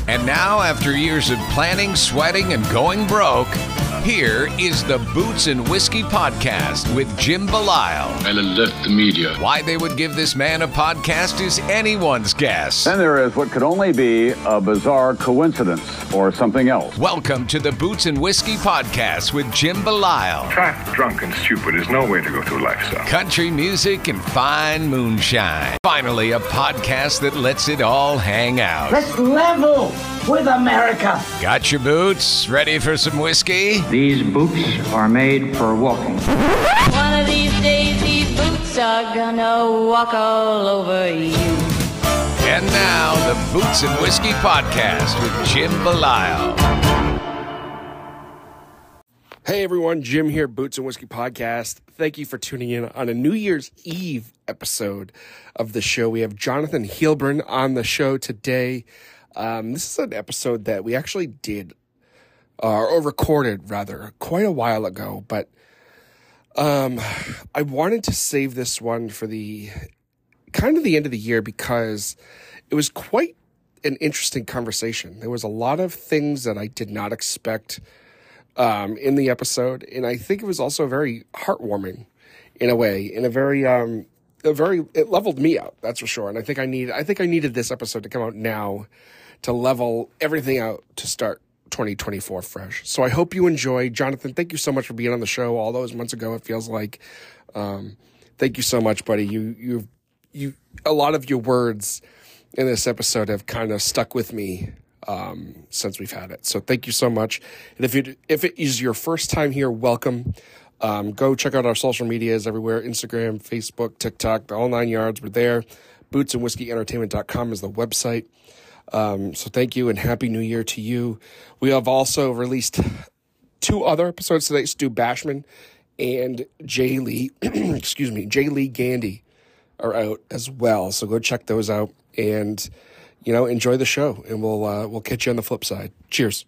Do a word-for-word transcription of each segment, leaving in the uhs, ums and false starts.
And now, after years of planning, sweating, and going broke, here is the Boots and Whiskey Podcast with Jim Belisle. And alert the media. Why they would give this man a podcast is anyone's guess. Then there is what could only be a bizarre coincidence or something else. Welcome to the Boots and Whiskey Podcast with Jim Belisle. Fat, drunk, and stupid is no way to go through life, sir. Country music and fine moonshine. Finally, a podcast that lets it all hang out. Let's level with America. Got your boots? Ready for some whiskey? These boots are made for walking. One of these days, these boots are gonna walk all over you. And now, the Boots and Whiskey Podcast with Jim Belisle. Hey everyone, Jim here, Boots and Whiskey Podcast. Thank you for tuning in on a New Year's Eve episode of the show. We have Jonathan Heilbrunn on the show today. Um, this is an episode that we actually did, uh, or recorded rather, quite a while ago, but um, I wanted to save this one for the kind of the end of the year because it was quite an interesting conversation. There was a lot of things that I did not expect um, in the episode, and I think it was also very heartwarming in a way, in a very, um, a very, it leveled me out, that's for sure. And I think I need, I think I needed this episode to come out now to level everything out to start twenty twenty-four fresh. So I hope you enjoy. Jonathan, thank you so much for being on the show all those months ago, it feels like. Um, thank you so much, buddy. You, you, you, a lot of your words in this episode have kind of stuck with me um, since we've had it. So thank you so much. And if it, if it is your first time here, welcome. Um, go check out our social medias everywhere, Instagram, Facebook, TikTok, the all nine yards. We're there. boots and whiskey entertainment dot com is the website. Um, so thank you and Happy New Year to you. We have also released two other episodes today. Stu Bashman and Jay Lee, excuse me, Jay Lee Gandy are out as well. So go check those out and, you know, enjoy the show, and we'll, uh, we'll catch you on the flip side. Cheers.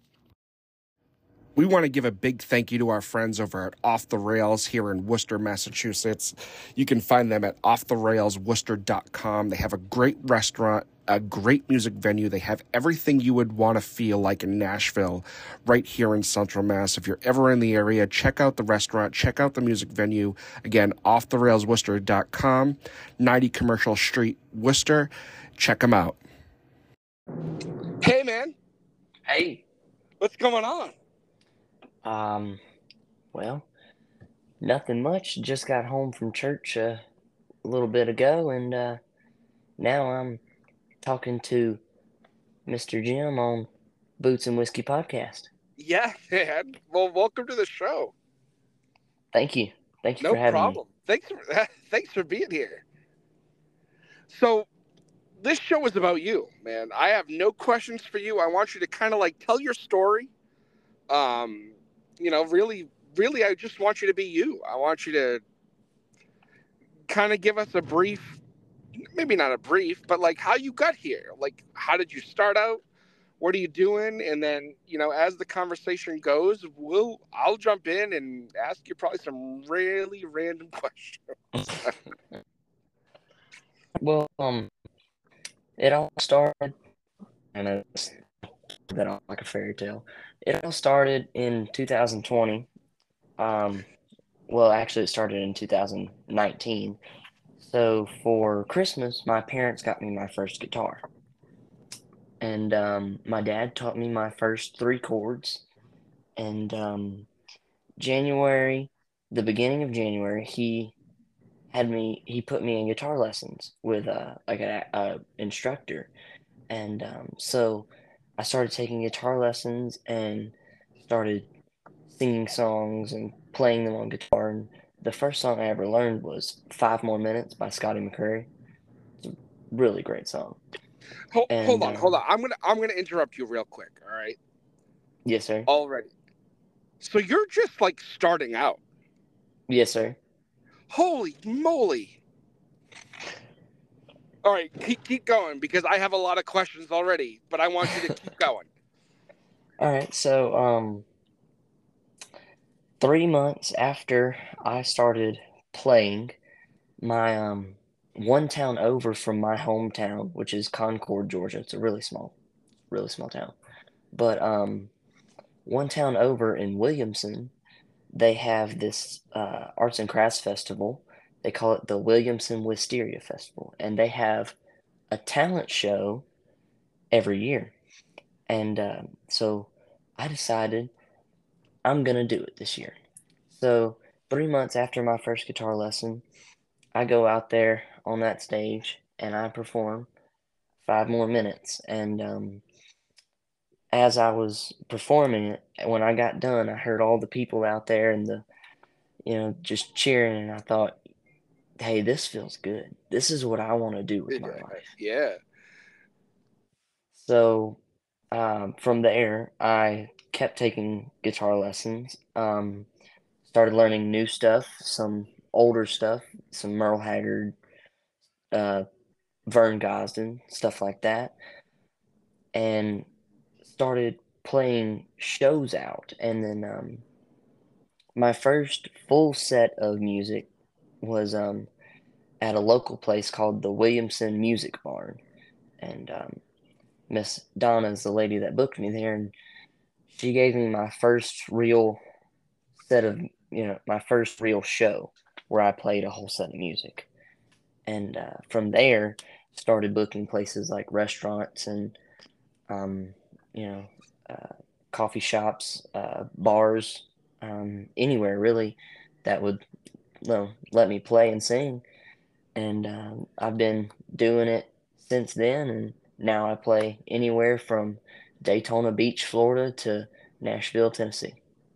We want to give a big thank you to our friends over at Off the Rails here in Worcester, Massachusetts. You can find them at off the rails worcester dot com. They have a great restaurant, a great music venue. They have everything you would want to feel like in Nashville right here in Central Mass. If you're ever in the area, check out the restaurant, check out the music venue. Again, off the rails worcester dot com, ninety Commercial Street, Worcester. Check them out. Hey, man. Hey. What's going on? Um, well, nothing much. Just got home from church uh, a little bit ago, and uh, now I'm talking to Mister Jim on Boots and Whiskey Podcast. Yeah, man. Well, welcome to the show. Thank you. Thank you no for having problem. me. Thanks for thanks for being here. So, this show is about you, man. I have no questions for you. I want you to kind of like tell your story. Um. You know, really, really, I just want you to be you. I want you to kind of give us a brief, maybe not a brief, but like how you got here. Like, how did you start out? What are you doing? And then, you know, as the conversation goes, we'll, I'll jump in and ask you probably some really random questions. Well, um, it all started, and it's that all like a fairy tale. It all started in two thousand twenty. Um, well, actually, it started in two thousand nineteen. So for Christmas, my parents got me my first guitar. And um, my dad taught me my first three chords. And um, January, the beginning of January, he had me, he put me in guitar lessons with uh, like a, a instructor. And um, so I started taking guitar lessons and started singing songs and playing them on guitar. And the first song I ever learned was Five More Minutes by Scotty McCreery. It's a really great song. Hold, and, hold on, um, hold on. I'm gonna I'm gonna interrupt you real quick. All right. Yes, sir. Already. So you're just like starting out. Yes, sir. Holy moly. All right, keep, keep going because I have a lot of questions already, but I want you to keep going. All right, so um, three months after I started playing, my um, one town over from my hometown, which is Concord, Georgia. It's a really small really small town. But um, one town over in Williamson, they have this uh, arts and crafts festival. They call it the Williamson Wisteria Festival, and they have a talent show every year. And uh, so I decided I'm gonna do it this year. So three months after my first guitar lesson, I go out there on that stage and I perform five more minutes. And um, as I was performing it, when I got done, I heard all the people out there and the, you know, just cheering. And I thought, hey, this feels good. This is what I want to do with my life. Yeah. So um, from there, I kept taking guitar lessons, um, started learning new stuff, some older stuff, some Merle Haggard, uh, Vern Gosdin, stuff like that, and started playing shows out. And then um, my first full set of music was um, at a local place called the Williamson Music Barn. And um, Miss Donna is the lady that booked me there, and she gave me my first real set of, you know, my first real show where I played a whole set of music. And uh, from there, started booking places like restaurants and, um, you know, uh, coffee shops, uh, bars, um, anywhere really that would, well, let me play and sing. And um, I've been doing it since then, and now I play anywhere from Daytona Beach, Florida to Nashville, Tennessee.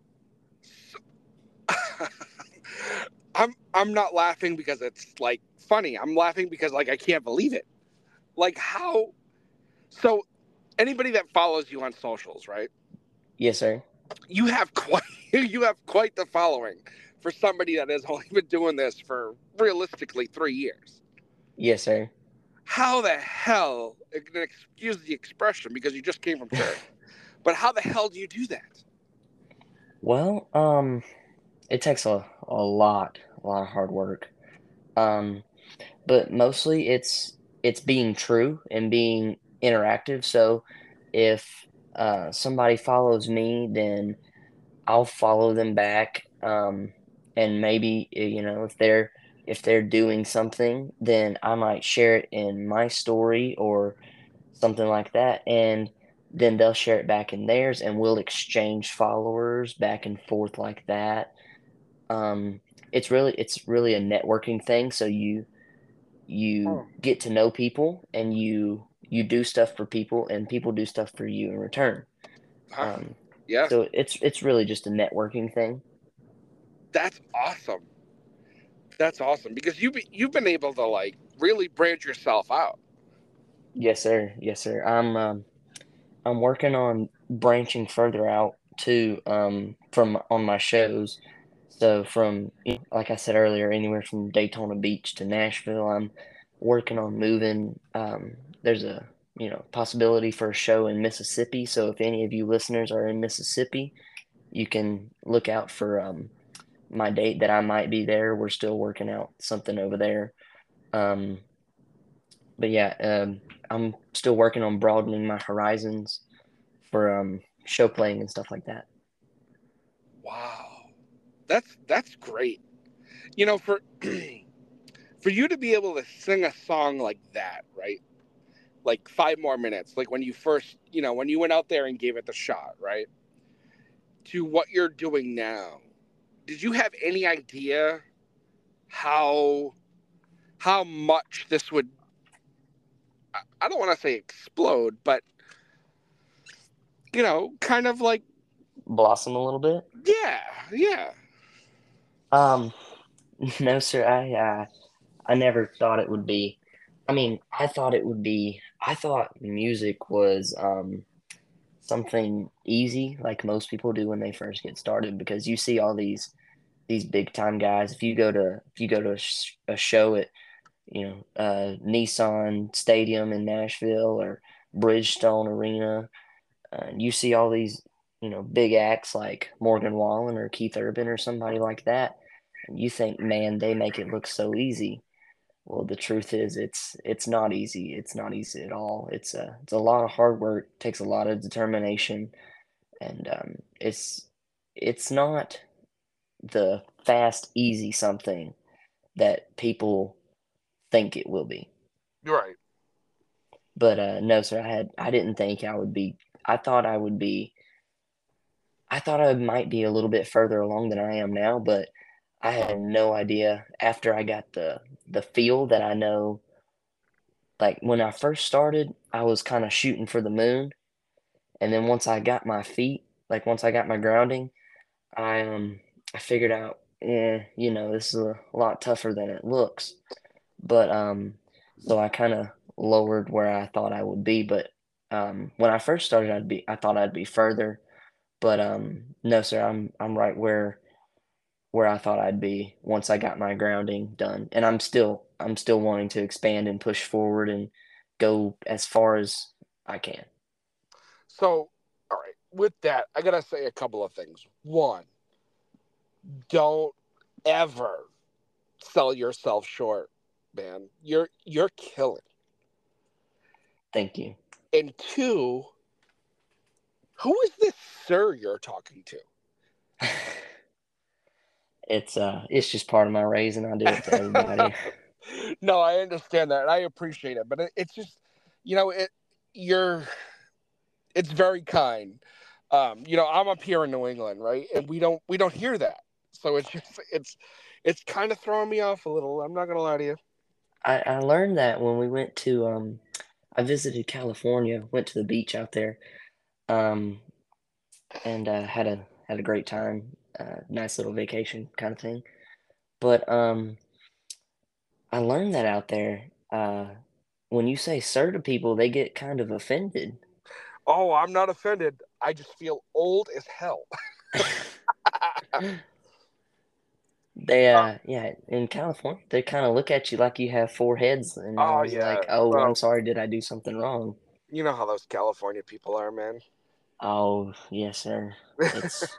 I'm I'm not laughing because it's like funny. I'm laughing because like I can't believe it. Like how so anybody that follows you on socials, right? Yes, sir. You have quite you have quite the following for somebody that has only been doing this for realistically three years. Yes, sir. How the hell, excuse the expression because you just came from church, but how the hell do you do that? Well, um, it takes a, a lot, a lot of hard work. Um, but mostly it's it's being true and being interactive. So if uh, somebody follows me, then I'll follow them back. Um, and maybe, you know, if they're if they're doing something, then I might share it in my story or something like that. And then they'll share it back in theirs, and we'll exchange followers back and forth like that. Um, it's really it's really a networking thing. So you you Oh. get to know people, and you you do stuff for people, and people do stuff for you in return. Huh? Um, Yeah, so it's it's really just a networking thing. that's awesome. That's awesome because you be, you've been able to like really branch yourself out. Yes, sir. Yes, sir. I'm um, I'm working on branching further out too, um, from on my shows. So from, you know, like I said earlier, anywhere from Daytona Beach to Nashville, I'm working on moving. Um, there's a, you know, possibility for a show in Mississippi. So if any of you listeners are in Mississippi, you can look out for um, my date that I might be there. We're still working out something over there. Um, but yeah, um, I'm still working on broadening my horizons for um, show playing and stuff like that. Wow, that's that's great. You know, for for you to be able to sing a song like that, right? Like five more minutes, like when you first, you know, when you went out there and gave it the shot, right? To what you're doing now, did you have any idea how how much this would? I- I don't want to say explode, but you know, kind of like Blossom a little bit. yeah, yeah. Um, no, sir. I uh, I never thought it would be. I mean, I thought it would be. I thought music was um something easy, like most people do when they first get started, because you see all these these big time guys. If you go to if you go to a, sh- a show at, you know, uh, Nissan Stadium in Nashville or Bridgestone Arena, uh, you see all these, you know, big acts like Morgan Wallen or Keith Urban or somebody like that, and you think, man, they make it look so easy. Well, the truth is, it's it's not easy. It's not easy at all. It's a it's a lot of hard work. Takes a lot of determination, and um, it's it's not the fast, easy something that people think it will be. Right. But uh, no, sir, I had I didn't think I would be. I thought I would be. I thought I might be a little bit further along than I am now, but I had no idea after I got the the feel that I know. Like when I first started, I was kind of shooting for the moon, and then once I got my feet, like once I got my grounding, I um I figured out, yeah, you know, this is a lot tougher than it looks. But um, so I kind of lowered where I thought I would be. But um, when I first started, I'd be I thought I'd be further. But um, no, sir, I'm I'm right where where I thought I'd be once I got my grounding done. And I'm still I'm still wanting to expand and push forward and go as far as I can. So, all right, with that, I gotta say a couple of things. One, don't ever sell yourself short, man. You're you're killing. Thank you. And two, who is this sir you're talking to? It's uh it's just part of my raising. I do it to everybody. No, I understand that, and I appreciate it, but it, it's just, you know, it you're it's very kind. Um, you know, I'm up here in New England, right? And we don't we don't hear that. So it's just it's it's kind of throwing me off a little. I'm not gonna lie to you. I, I learned that when we went to um I visited California, went to the beach out there, um and uh, had a had a great time, uh, nice little vacation kind of thing. But um I learned that out there, uh when you say sir to people, they get kind of offended. Oh, I'm not offended. I just feel old as hell. They uh yeah, in California, they kind of look at you like you have four heads, and I Oh was yeah. like, "Oh, Well, I'm sorry, did I do something wrong?" you know how those California people are, man. Oh, yes, sir. It's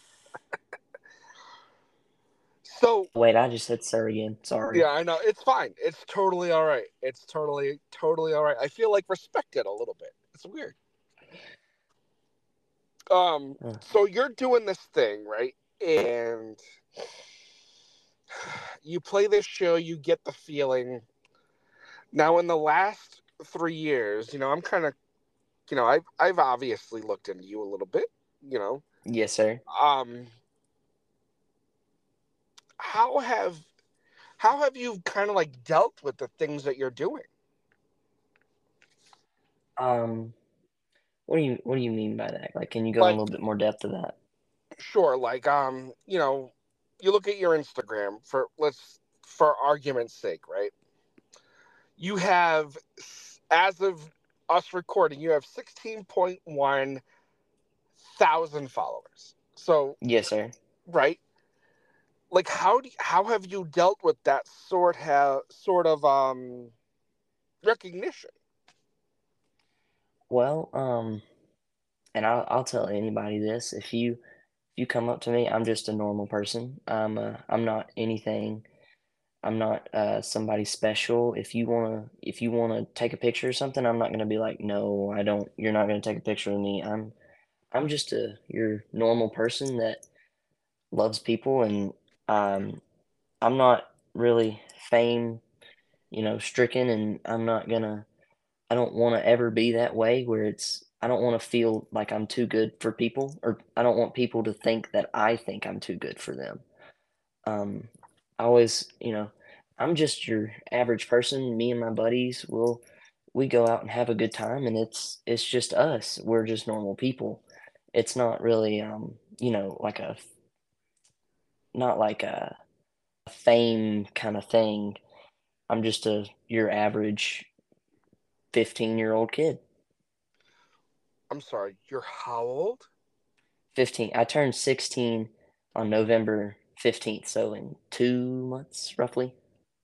So wait, I just said sir again. Sorry. yeah, I know. It's fine. It's totally all right. It's totally, totally all right. I feel like respected a little bit. It's weird. Um, Uh, so you're doing this thing, right? And you play this show, you get the feeling. Now, in the last three years, you know, I'm kind of, you know, I've I've obviously looked into you a little bit, you know. yes, sir. Um, how have how have you kind of like dealt with the things that you're doing? Um, what do you what do you mean by that? Like, can you go in a Like, little bit more depth to that? sure, like um, you know, you look at your Instagram for let's for argument's sake, right? You have, as of us recording, you have sixteen point one thousand followers. So, Yes, sir. right? Like, how do you, how have you dealt with that sort ha, sort of um recognition? Well, um, and I'll I'll tell anybody this. If you if you come up to me, I'm just a normal person. I'm uh, I'm not anything. I'm not uh, somebody special. If you wanna if you wanna take a picture or something, I'm not gonna be like, no, I don't. You're not gonna take a picture of me. I'm I'm just a your normal person that loves people, and um, I'm not really fame, you know, stricken, and I'm not gonna. I don't want to ever be that way where it's. I don't want to feel like I'm too good for people, or I don't want people to think that I think I'm too good for them. Um, I always, you know, I'm just your average person. Me and my buddies will we go out and have a good time, and it's it's just us. We're just normal people. It's not really, um, you know, like a not like a fame kind of thing. I'm just a your average fifteen year old kid. I'm sorry, you're how old? fifteen. I turned sixteen on November fifteenth, so in two months roughly.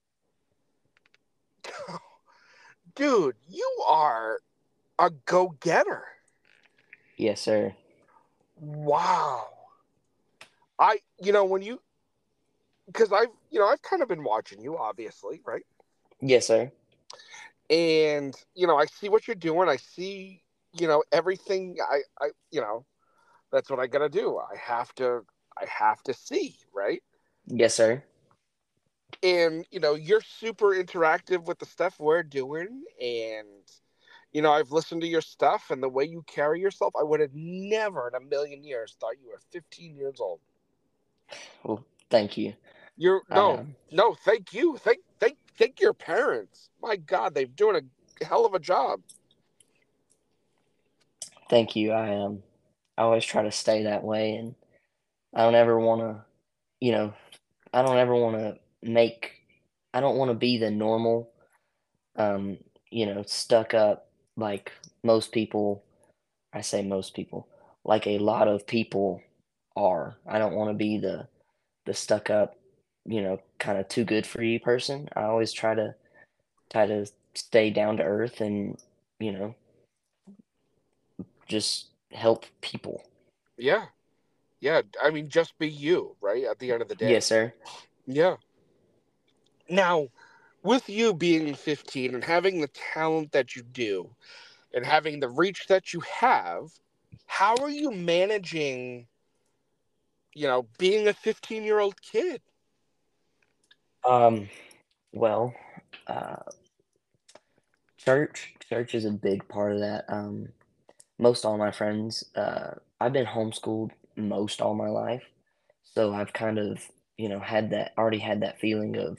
Dude, you are a go-getter. Yes, sir. Wow. I, you know, when you, because I've, you know, I've kind of been watching you, obviously, right? Yes, sir. And, you know, I see what you're doing. I see, you know, everything. I, I you know, that's what I got to do. I have to, I have to see, right? Yes, sir. And, you know, you're super interactive with the stuff we're doing. And, you know, I've listened to your stuff and the way you carry yourself. I would have never in a million years thought you were fifteen years old. Well, thank you. You're no, Um, no, thank you. Thank, thank, thank your parents. My God, they're doing a hell of a job. thank you. I um, I always try to stay that way, and I don't ever want to, you know, I don't ever want to make, I don't want to be the normal, um, you know, stuck up like most people. I say most people, like a lot of people are. I don't want to be the the stuck up, you know, kind of too good for you person. I always try to try to stay down to earth and, you know, just help people. Yeah, yeah. I mean, just be you, right? At the end of the day. Yes, sir. Yeah. Now, with you being fifteen and having the talent that you do and having the reach that you have, how are you managing, you know, being a fifteen year old kid? Um, well, uh, church, church is a big part of that. Um, most all my friends, uh, I've been homeschooled most all my life, so I've kind of, you know, had that already had that feeling of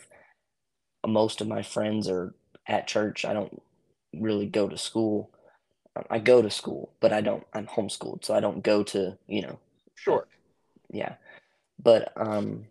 most of my friends are at church. I don't really go to school. Um, I go to school, but I don't. I'm homeschooled, so I don't go to, you know, uh, Sure. yeah. But um,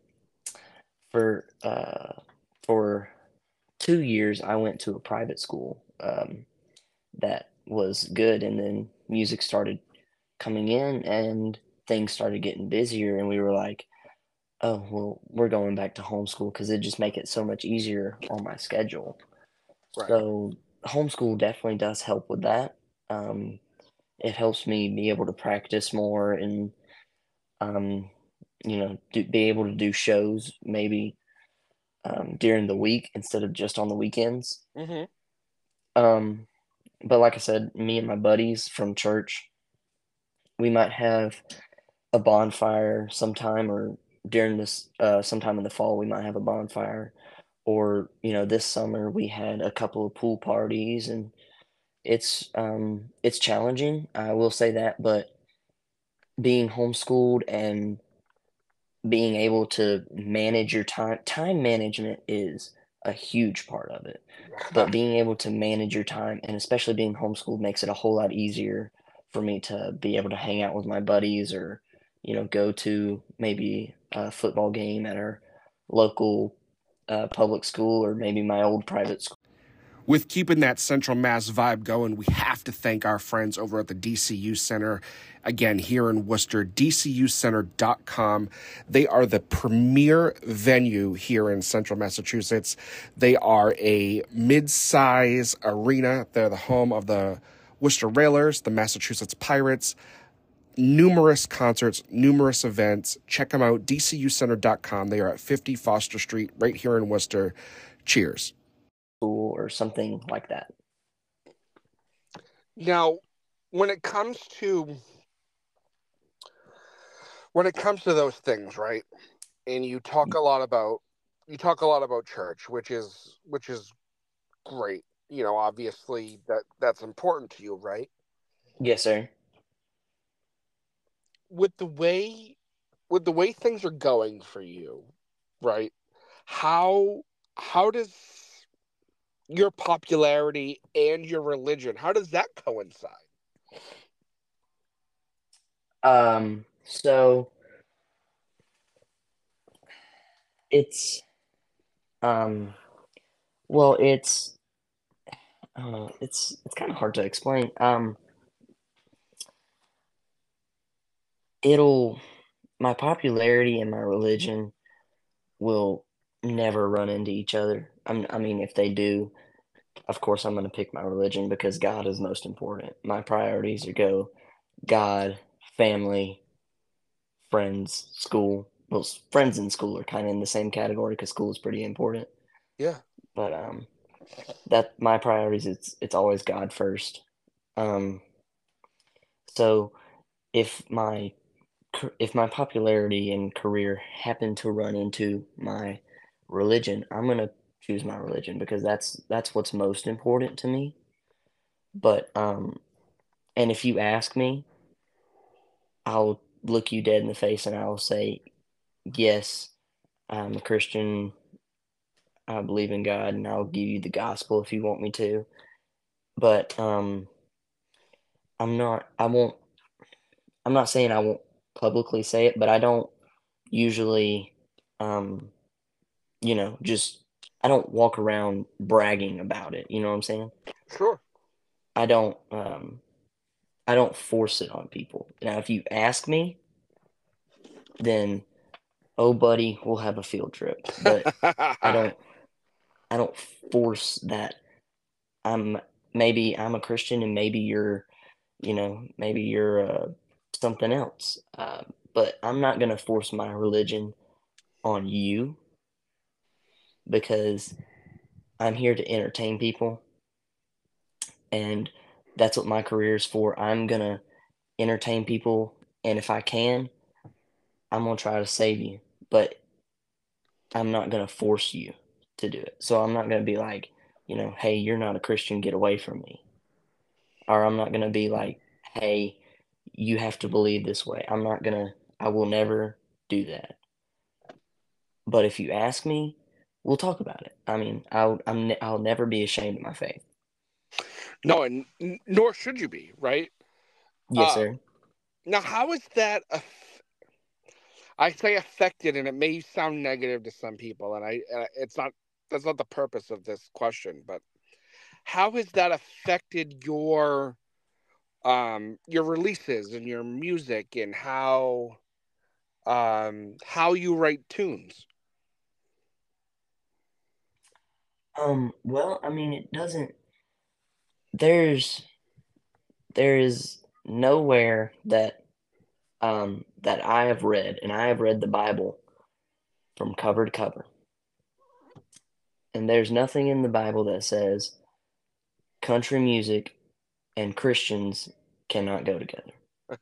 for uh, for two years, I went to a private school um, that was good, and then music started coming in, and things started getting busier, and we were like, "Oh, well, we're going back to homeschool because it just make it so much easier on my schedule." Right. So homeschool definitely does help with that. Um, it helps me be able to practice more and um, you know, do, be able to do shows maybe um, during the week instead of just on the weekends. Mm-hmm. Um, but like I said, me and my buddies from church, we might have a bonfire sometime, or during this uh, sometime in the fall, we might have a bonfire, or you know, this summer we had a couple of pool parties, and it's um, it's challenging. I will say that, but being homeschooled and being able to manage your time time management is a huge part of it, but being able to manage your time, and especially being homeschooled, makes it a whole lot easier for me to be able to hang out with my buddies, or you know, go to maybe a football game at our local uh, public school, or maybe my old private school. With keeping that Central Mass vibe going, we have to thank our friends over at the D C U Center. Again, here in Worcester, D C U center dot com. They are the premier venue here in Central Massachusetts. They are a mid-size arena. They're the home of the Worcester Railers, the Massachusetts Pirates. Numerous concerts, numerous events. Check them out, D C U center dot com. They are at fifty Foster Street, right here in Worcester. Cheers. Or something like that. Now, when it comes to when it comes to those things, right? And you talk a lot about you talk a lot about church, which is which is great. You know, obviously that that's important to you, right? Yes, sir. With the way with the way things are going for you, right? How how does your popularity and your religion, how does that coincide? Um, so it's um well it's I don't know, it's it's kind of hard to explain. Um it'll My popularity and my religion will never run into each other. I'm, I mean, if they do, of course, I'm going to pick my religion because God is most important. My priorities are go God, family, friends, school. Well, s- friends and school are kind of in the same category because school is pretty important. Yeah. But um, that my priorities, it's it's always God first. Um, so if my car- if my popularity and career happen to run into my religion, I'm gonna choose my religion because that's that's what's most important to me. But um, and if you ask me, I'll look you dead in the face and I'll say, yes, I'm a Christian. I believe in God, and I'll give you the gospel if you want me to. But um, I'm not. I won't. I'm not saying I won't publicly say it, but I don't usually, um, you know, just I don't walk around bragging about it. You know what I'm saying? Sure. I don't. Um, I don't force it on people. Now, if you ask me, then oh, buddy, we'll have a field trip. But I don't. I don't force that. I'm maybe I'm a Christian and maybe you're, you know, maybe you're uh, something else. Uh, but I'm not gonna force my religion on you because I'm here to entertain people, and that's what my career is for. I'm gonna entertain people, and if I can, I'm gonna try to save you. But I'm not gonna force you to do it. So I'm not gonna be like, you know, hey, you're not a Christian, get away from me. Or I'm not gonna be like, hey, you have to believe this way. I'm not gonna, I will never do that. But if you ask me, we'll talk about it. I mean, I'll, I'm, ne- I'll never be ashamed of my faith. No, and n- nor should you be, right? Yes, Uh, sir. now, how is that? aff- I say affected, and it may sound negative to some people, and I, uh, it's not. That's not the purpose of this question, but how has that affected your um your releases and your music and how um how you write tunes? Um, well, I mean, it doesn't, there's, there is nowhere that, um, that I have read, and I have read the Bible from cover to cover. And there's nothing in the Bible that says country music and Christians cannot go together.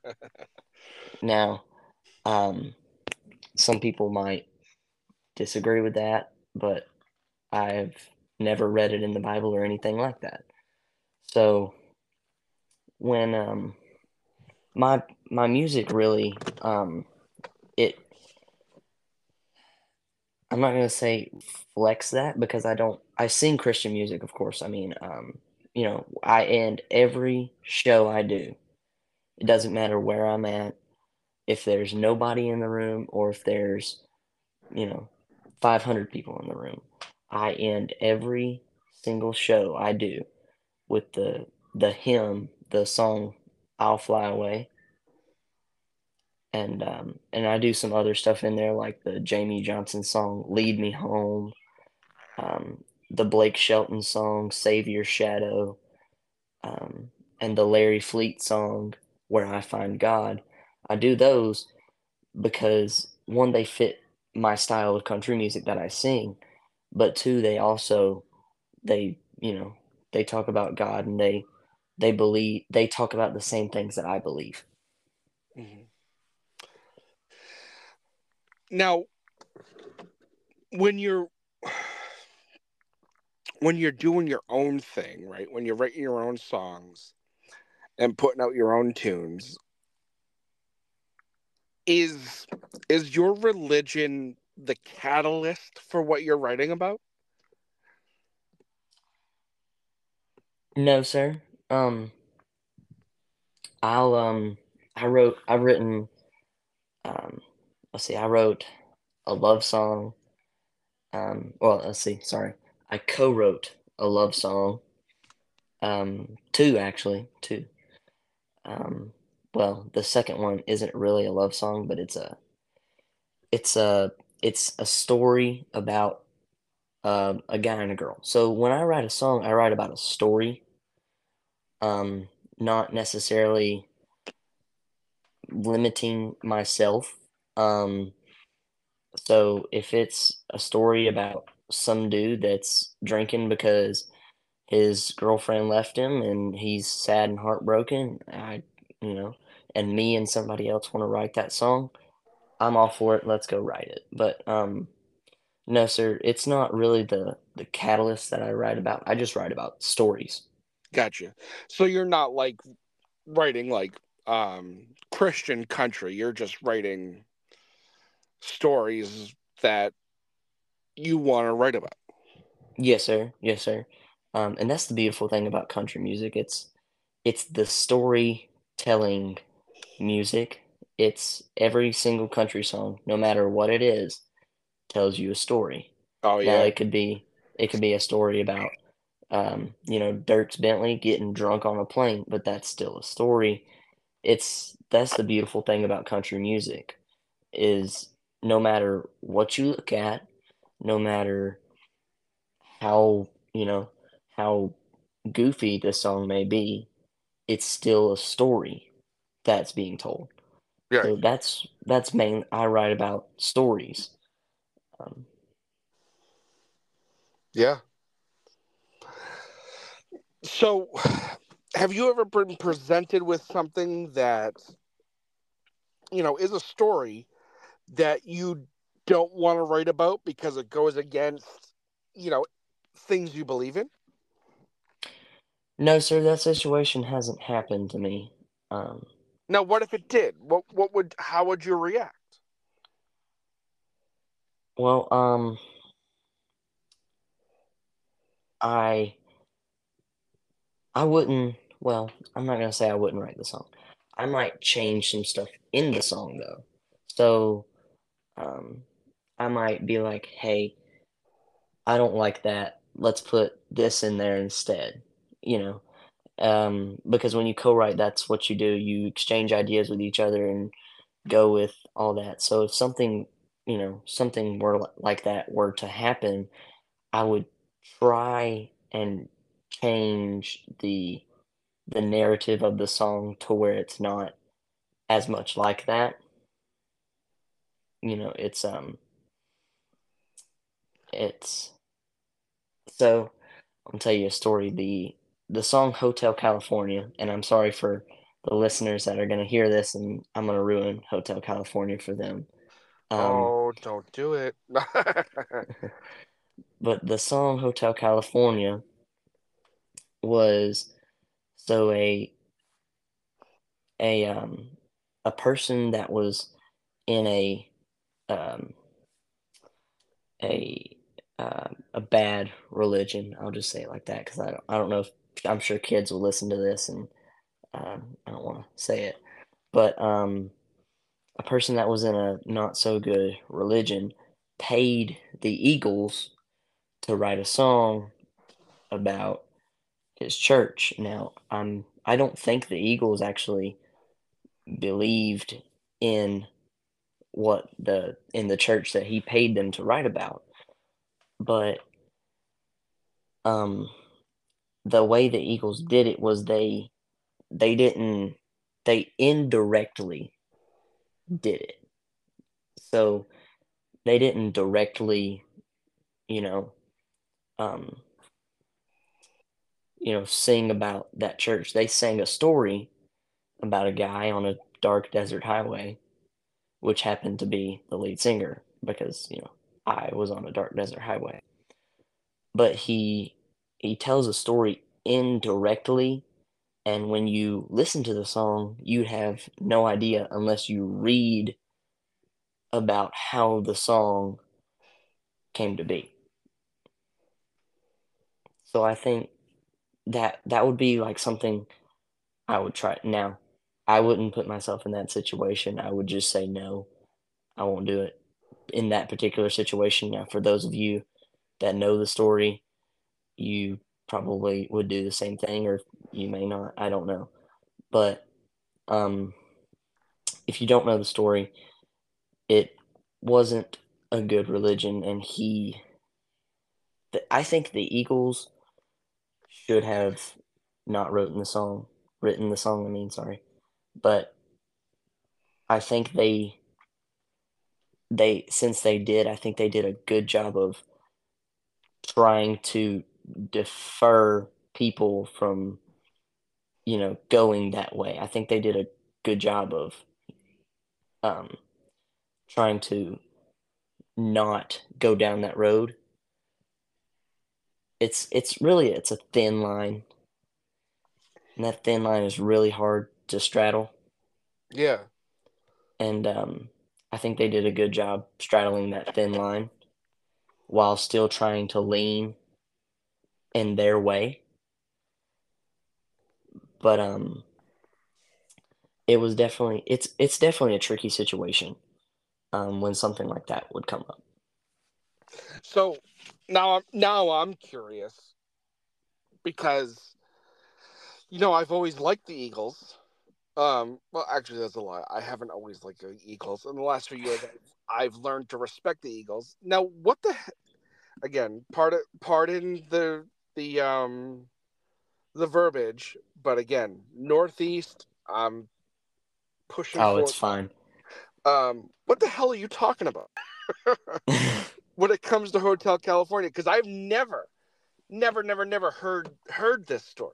Now, um, some people might disagree with that, but I've never read it in the Bible or anything like that. So when um, my my music really um, it I'm not gonna say flex that because I don't I sing Christian music, of course. I mean, um, you know, I end every show I do. It doesn't matter where I'm at, if there's nobody in the room or if there's, you know, five hundred people in the room. I end every single show I do with the the hymn, the song "I'll Fly Away," and um, and I do some other stuff in there like the Jamie Johnson song "Lead Me Home," um, the Blake Shelton song "Save Your Shadow," um, and the Larry Fleet song "Where I Find God." I do those because one, they fit my style of country music that I sing, but two, they also they you know they talk about God and they they believe they talk about the same things that I believe. Mhm. Now, when you're when you're doing your own thing, right? When you're writing your own songs and putting out your own tunes, is is your religion the catalyst for what you're writing about? No, sir. Um, I'll um, I wrote I've written um, let's see, I wrote a love song. Um, well, let's see, sorry, I co-wrote a love song. Um, two actually, two. Um, well, the second one isn't really a love song, but it's a it's a it's a story about um, a guy and a girl. So when I write a song, I write about a story, um, not necessarily limiting myself. Um, so if it's a story about some dude that's drinking because his girlfriend left him and he's sad and heartbroken, I, you know, and me and somebody else want to write that song, I'm all for it. Let's go write it. But um, no, sir, it's not really the the catalyst that I write about. I just write about stories. Gotcha. So you're not like writing like um Christian country. You're just writing stories that you want to write about. Yes, sir. Yes, sir. Um, and that's the beautiful thing about country music. It's it's the storytelling music. It's every single country song, no matter what it is, tells you a story. Oh Now yeah. it could be it could be a story about um, you know, Dirks Bentley getting drunk on a plane, but that's still a story. It's that's the beautiful thing about country music is no matter what you look at, no matter how, you know, how goofy the song may be, it's still a story that's being told. Yeah. So that's that's main. I write about stories. Um, Yeah. So have you ever been presented with something that, you know, is a story that you don't want to write about because it goes against, you know, things you believe in? no, sir, that situation hasn't happened to me. Um, Now, what if it did? What what would how would you react? well, um, I I wouldn't. Well, I'm not gonna say I wouldn't write the song. I might change some stuff in the song though. So, um, I might be like, "Hey, I don't like that. Let's put this in there instead." You know, um, because when you co-write, that's what you do. You exchange ideas with each other and go with all that. So if something, you know, something were li- like that were to happen, I would try and change the the narrative of the song to where it's not as much like that. You know, it's um it's so I'll tell you a story. The the song Hotel California, and I'm sorry for the listeners that are gonna hear this and I'm gonna ruin Hotel California for them. Um Oh, don't do it. but the song Hotel California was so a a um a person that was in a um a uh, a bad religion. I'll just say it like that because I don't I don't know if I'm sure kids will listen to this and um, I don't want to say it, but um a person that was in a not so good religion paid the Eagles to write a song about his church. Now, I'm I don't think the Eagles actually believed in what the in the church that he paid them to write about. But um the way the Eagles did it was they they didn't they indirectly did it. So they didn't directly, you know, um you know, sing about that church. They sang a story about a guy on a dark desert highway, which happened to be the lead singer because, you know, I was on a dark desert highway. But he he tells a story indirectly, and when you listen to the song, you have no idea unless you read about how the song came to be. So I think that that would be like something I would try. Now, I wouldn't put myself in that situation. I would just say no, I won't do it in that particular situation. Now, for those of you that know the story, you probably would do the same thing, or you may not. I don't know. But um, if you don't know the story, it wasn't a good religion, and he. th- I think the Eagles should have not written the song, written the song. I mean, sorry, but I think they they since they did, I think they did a good job of trying to defer people from, you know, going that way. I think they did a good job of um, trying to not go down that road. It's it's really it's a thin line, and that thin line is really hard to straddle. Yeah. And um, I think they did a good job straddling that thin line while still trying to lean in their way. But um, it was definitely it's it's definitely a tricky situation um, when something like that would come up. So now I'm now I'm curious because you know I've always liked the Eagles. Um, well, actually, that's a lie. I haven't always liked the Eagles. In the last few years, I've, I've learned to respect the Eagles. Now, what the he- again? Pardon, pardon the the um the verbiage, but again, Northeast. I'm pushing Oh, for. it's fine. Um, what the hell are you talking about when it comes to Hotel California? Because I've never, never, never, never heard heard this story.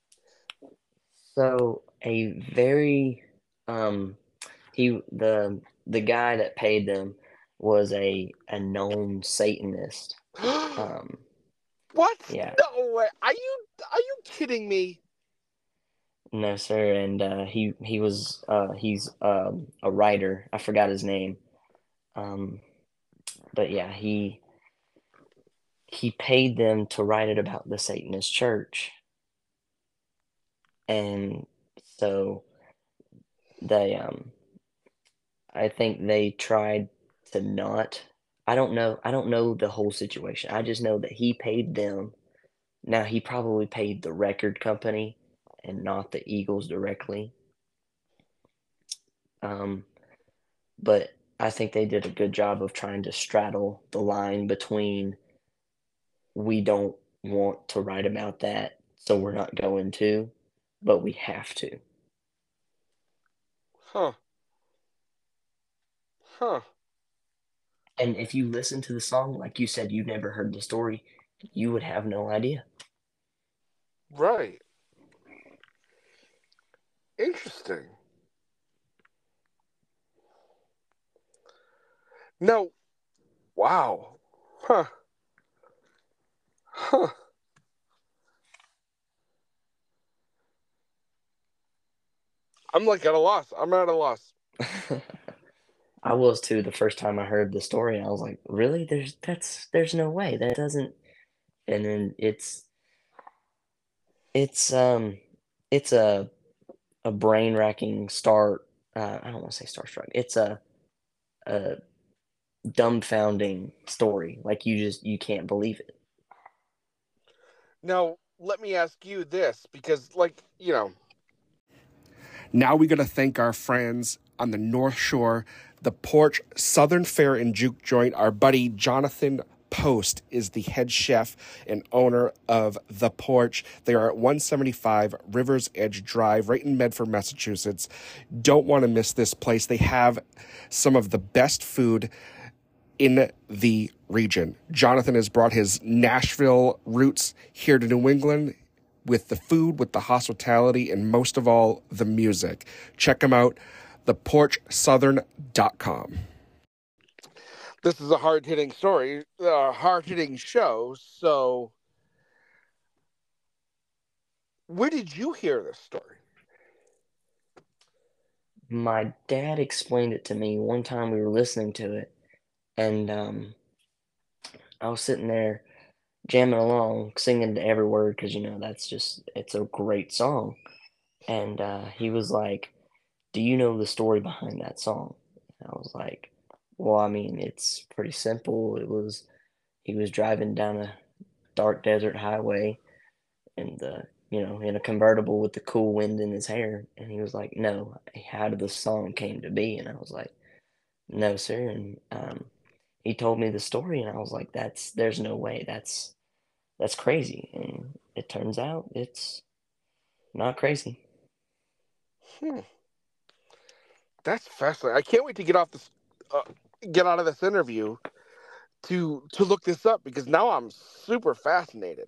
So a very um he the the guy that paid them was a a known Satanist. Um What? yeah, No way. Are you are you kidding me? no sir, and uh he he was uh he's um a writer. I forgot his name. Um but yeah, he he paid them to write it about the Satanist church. And so they um I think they tried to not. I don't know. I don't know the whole situation. I just know that he paid them. Now he probably paid the record company and not the Eagles directly. Um, but I think they did a good job of trying to straddle the line between we don't want to write about that, so we're not going to, but we have to. Huh. Huh. And if you listen to the song, like you said, you never heard the story, you would have no idea. Right. Interesting. No. Wow. Huh. Huh. I'm like at a loss. I'm at a loss. I was too the first time I heard the story. I was like, really? There's that's there's no way. That doesn't and then it's it's um it's a a brain racking start uh I don't want to say starstruck. It's a a dumbfounding story. Like you just you can't believe it. Now, let me ask you this because, like, you know. Now we got to thank our friends on the North Shore, the Porch Southern Fare and Juke Joint. Our buddy Jonathan Post is the head chef and owner of The Porch. They are at one seventy-five Rivers Edge Drive, right in Medford, Massachusetts. Don't want to miss this place. They have some of the best food in the region. Jonathan has brought his Nashville roots here to New England with the food, with the hospitality, and most of all, the music. Check him out, the porch southern dot com. This is a hard-hitting story, a hard-hitting show, so where did you hear this story? My dad explained it to me one time we were listening to it, and um I was sitting there jamming along, singing to every word because you know that's just it's a great song. And uh, he was like, "Do you know the story behind that song?" And I was like, "Well, I mean, it's pretty simple. It was he was driving down a dark desert highway, and the you know in a convertible with the cool wind in his hair." And he was like, "No, how did the song came to be?" And I was like, "No, sir." And um, he told me the story, and I was like, "That's there's no way. That's that's crazy." And it turns out it's not crazy. Hmm. That's fascinating. I can't wait to get off this, uh, get out of this interview to to look this up because now I'm super fascinated.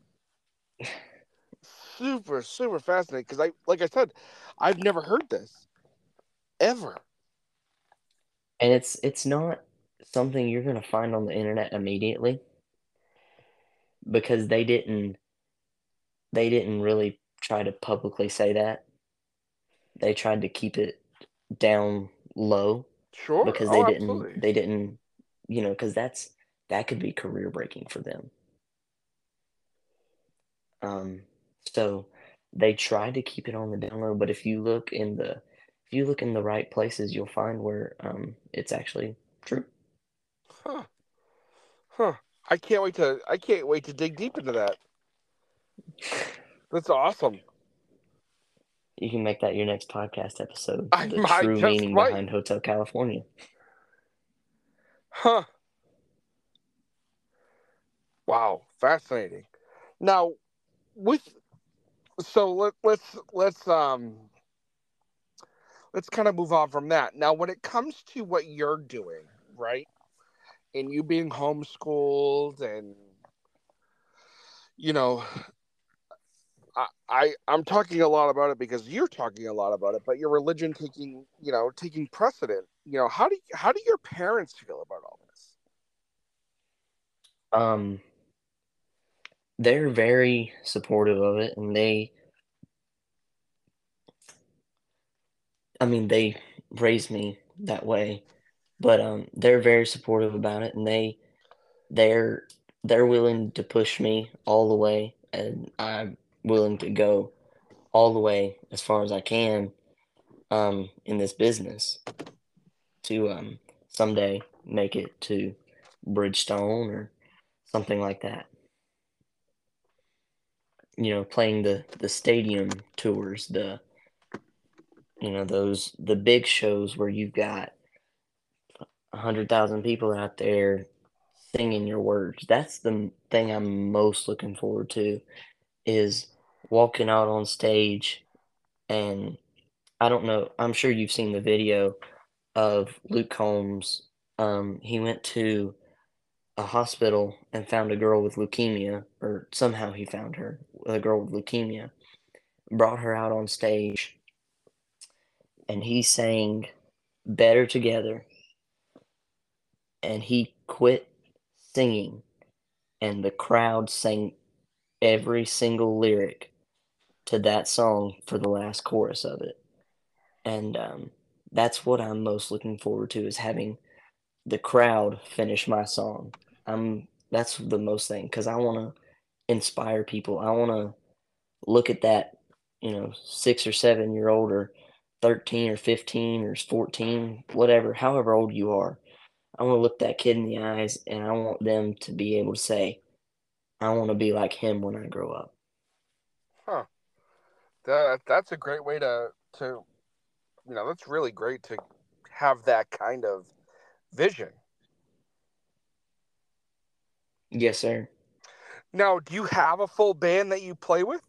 super super fascinated because I like I said, I've never heard this ever. And it's it's not something you're gonna find on the internet immediately because they didn't they didn't really try to publicly say that. They tried to keep it down low Sure. because they Oh, didn't absolutely. they didn't you know because that's that could be career breaking for them. Um, so they tried to keep it on the down low, but if you look in the if you look in the right places, you'll find where um it's actually true. Huh. Huh. I can't wait to I can't wait to dig deep into that. That's awesome. You can make that your next podcast episode. I The might true just meaning might. behind Hotel California. Huh. Wow, fascinating. Now, with so let, let's let's um let's kind of move on from that. Now, when it comes to what you're doing, right? And you being homeschooled and you know, I, I I'm talking a lot about it because you're talking a lot about it, but your religion taking, you know, taking precedent. You know, how do you, how do your parents feel about all this? Um, they're very supportive of it, and they, I mean, they raised me that way, but um, they're very supportive about it, and they they're they're willing to push me all the way, and I'm willing to go all the way as far as I can um, in this business to um, someday make it to Bridgestone or something like that. You know, playing the the stadium tours, the you know those the big shows where you've got a hundred thousand people out there singing your words. That's the thing I'm most looking forward to is walking out on stage and I don't know. I'm sure you've seen the video of Luke Combs. Um, he went to a hospital and found a girl with leukemia, or somehow he found her, a girl with leukemia, brought her out on stage, and he sang Better Together, and he quit singing, and the crowd sang every single lyric to that song for the last chorus of it. And um, that's what I'm most looking forward to is having the crowd finish my song. I'm that's the most thing because I want to inspire people. I want to look at that, you know, six or seven year old or thirteen or fifteen or fourteen, whatever, however old you are. I want to look that kid in the eyes and I want them to be able to say, I want to be like him when I grow up. Huh. That that's a great way to to you know, that's really great to have that kind of vision. Yes, sir. Now, do you have a full band that you play with?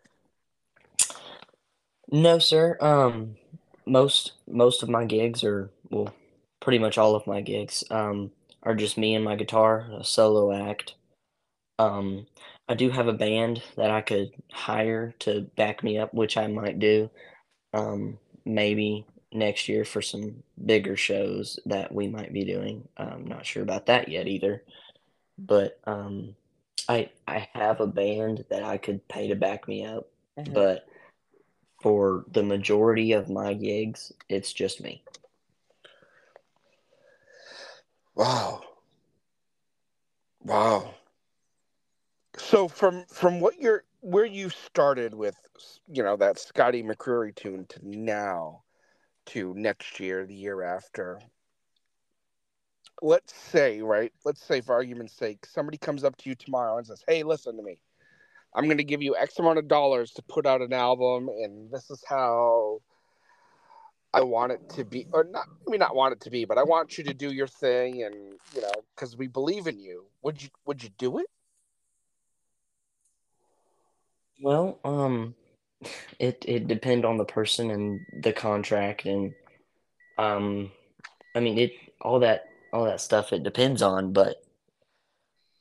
No, sir. Um, most most of my gigs are well, pretty much all of my gigs um are just me and my guitar, a solo act. Um, I do have a band that I could hire to back me up, which I might do. Um, maybe next year for some bigger shows that we might be doing. I'm not sure about that yet either. But um, I I have a band that I could pay to back me up, Mm-hmm. but for the majority of my gigs, it's just me. Wow. Wow. So from from what you're where you started with, you know, that Scotty McCreery tune to now to next year, the year after. Let's say, right? Let's say for argument's sake, somebody comes up to you tomorrow and says, "Hey, listen to me. I'm going to give you X amount of dollars to put out an album, and this is how I want it to be, or not, maybe not want it to be, but I want you to do your thing, and you know, because we believe in you." Would you Would you do it? Well, um, it it depend on the person and the contract and um, I mean it all that all that stuff it depends on, but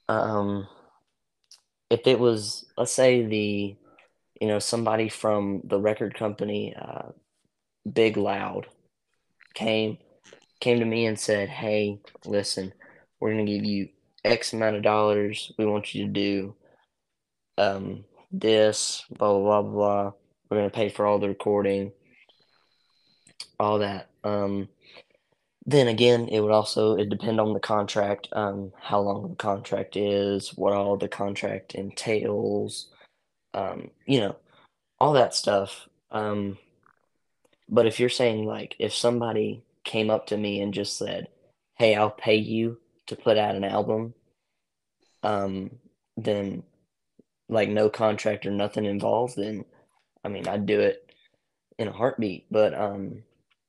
Um, if it was, let's say the, you know, somebody from the record company, uh, Big Loud, came came to me and said, "Hey, listen, we're gonna give you X amount of dollars. We want you to do um this, blah blah blah blah. We're gonna pay for all the recording, all that." Um, then again, it would also it depend on the contract, um, how long the contract is, what all the contract entails, um, you know, all that stuff. Um, but if you're saying like if somebody came up to me and just said, "Hey, I'll pay you to put out an album," um, then like no contract or nothing involved, then I mean I'd do it in a heartbeat. But um,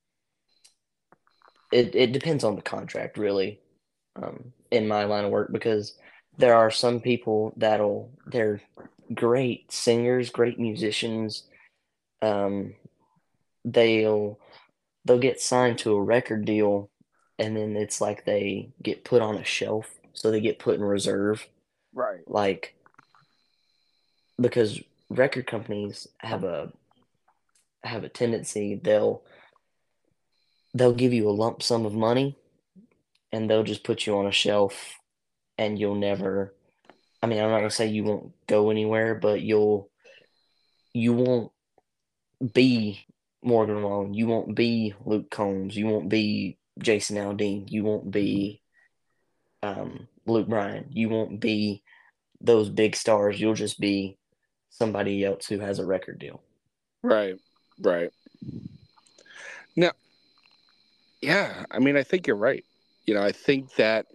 it it depends on the contract really, um, in my line of work because there are some people that'll they're great singers, great musicians. Um, they'll they'll get signed to a record deal, and then it's like they get put on a shelf, so they get put in reserve, Right. like because record companies have a have a tendency they'll they'll give you a lump sum of money and they'll just put you on a shelf and you'll never I mean, I'm not gonna say you won't go anywhere, but you'll you won't be Morgan Wallen, you won't be Luke Combs, you won't be Jason Aldean, you won't be um, Luke Bryan, you won't be those big stars. You'll just be somebody else who has a record deal. Right. Right. Now, yeah, I mean, I think you're right. You know, I think that,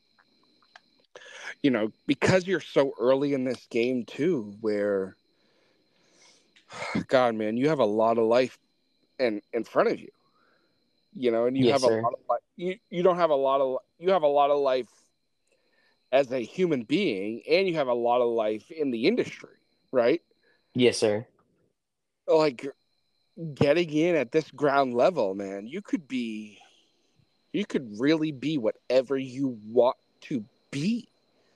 you know, because you're so early in this game too, where, God, man, you have a lot of life in, in front of you, you know, and you Yes, have a sir. lot of life. You, you don't have a lot of, you have a lot of life as a human being, and you have a lot of life in the industry, right? Yes, sir. Like getting in at this ground level, man, you could be, you could really be whatever you want to be.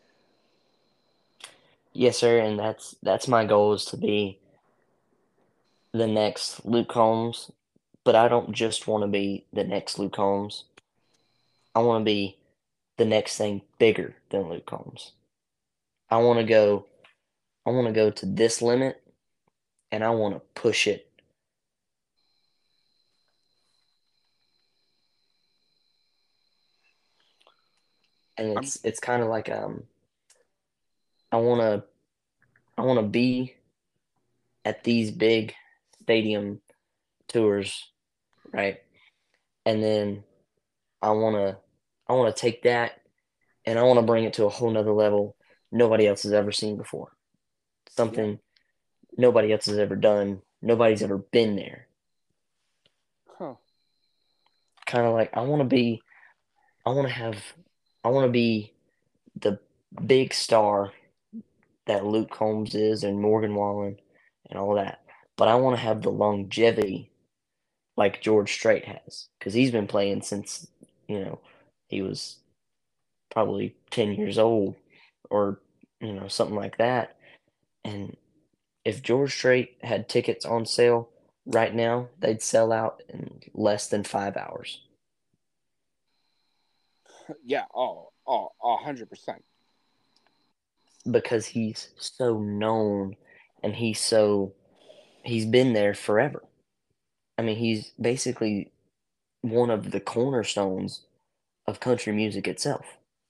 Yes, sir. And that's that's my goal is to be the next Luke Combs, but I don't just want to be the next Luke Combs. I want to be the next thing bigger than Luke Combs. I want to go I want to go to this limit and I want to push it. And I'm, it's it's kind of like um I want to I want to be at these big stadium tours, right? And then I want to I want to take that and I want to bring it to a whole nother level nobody else has ever seen before. Something yeah. nobody else has ever done. Nobody's ever been there. huh. Kind of like I want to be I want to have I want to be the big star that Luke Combs is and Morgan Wallen and all that. But I want to have the longevity like George Strait has because he's been playing since, you know, he was probably ten years old or, you know, something like that. And if George Strait had tickets on sale right now, they'd sell out in less than five hours. Yeah, oh, oh, a hundred percent. Because he's so known and he's so, he's been there forever. I mean, he's basically one of the cornerstones of country music itself.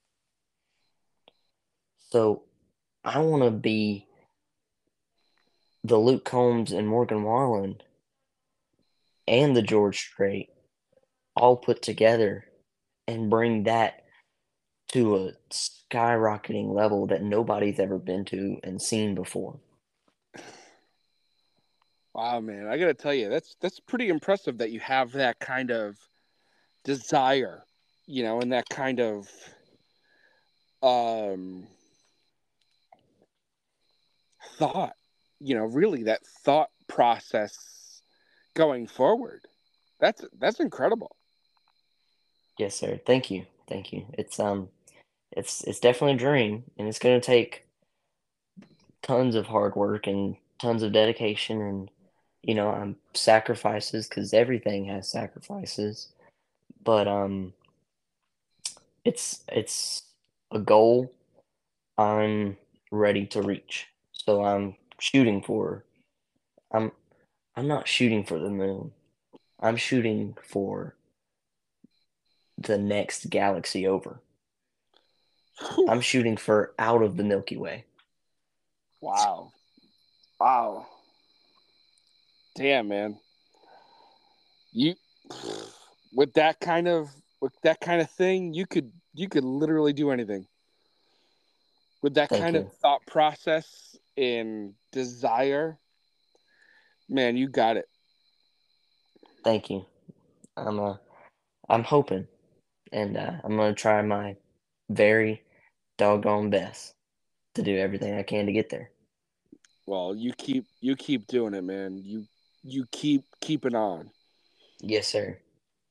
So I want to be the Luke Combs and Morgan Wallen and the George Strait all put together and bring that to a skyrocketing level that nobody's ever been to and seen before. Wow, man, I gotta tell you, that's that's pretty impressive that you have that kind of desire, you know, and that kind of um thought, you know, really that thought process going forward. That's that's incredible. Yes, sir. Thank you. Thank you. It's um it's it's definitely a dream, and it's going to take tons of hard work and tons of dedication and you know um sacrifices because everything has sacrifices. But um, it's it's a goal I'm ready to reach. So I'm shooting for. I'm I'm not shooting for the moon. I'm shooting for the next galaxy over. I'm shooting for out of the Milky Way. Wow. Wow. Damn, man. You with that kind of with that kind of thing, you could you could literally do anything. With that Thank kind you. of thought process and desire, man, you got it. Thank you. I'm uh I'm hoping, and uh, I'm gonna try my very doggone best to do everything I can to get there. Well, you keep you keep doing it, man. You you keep keeping on. Yes, sir.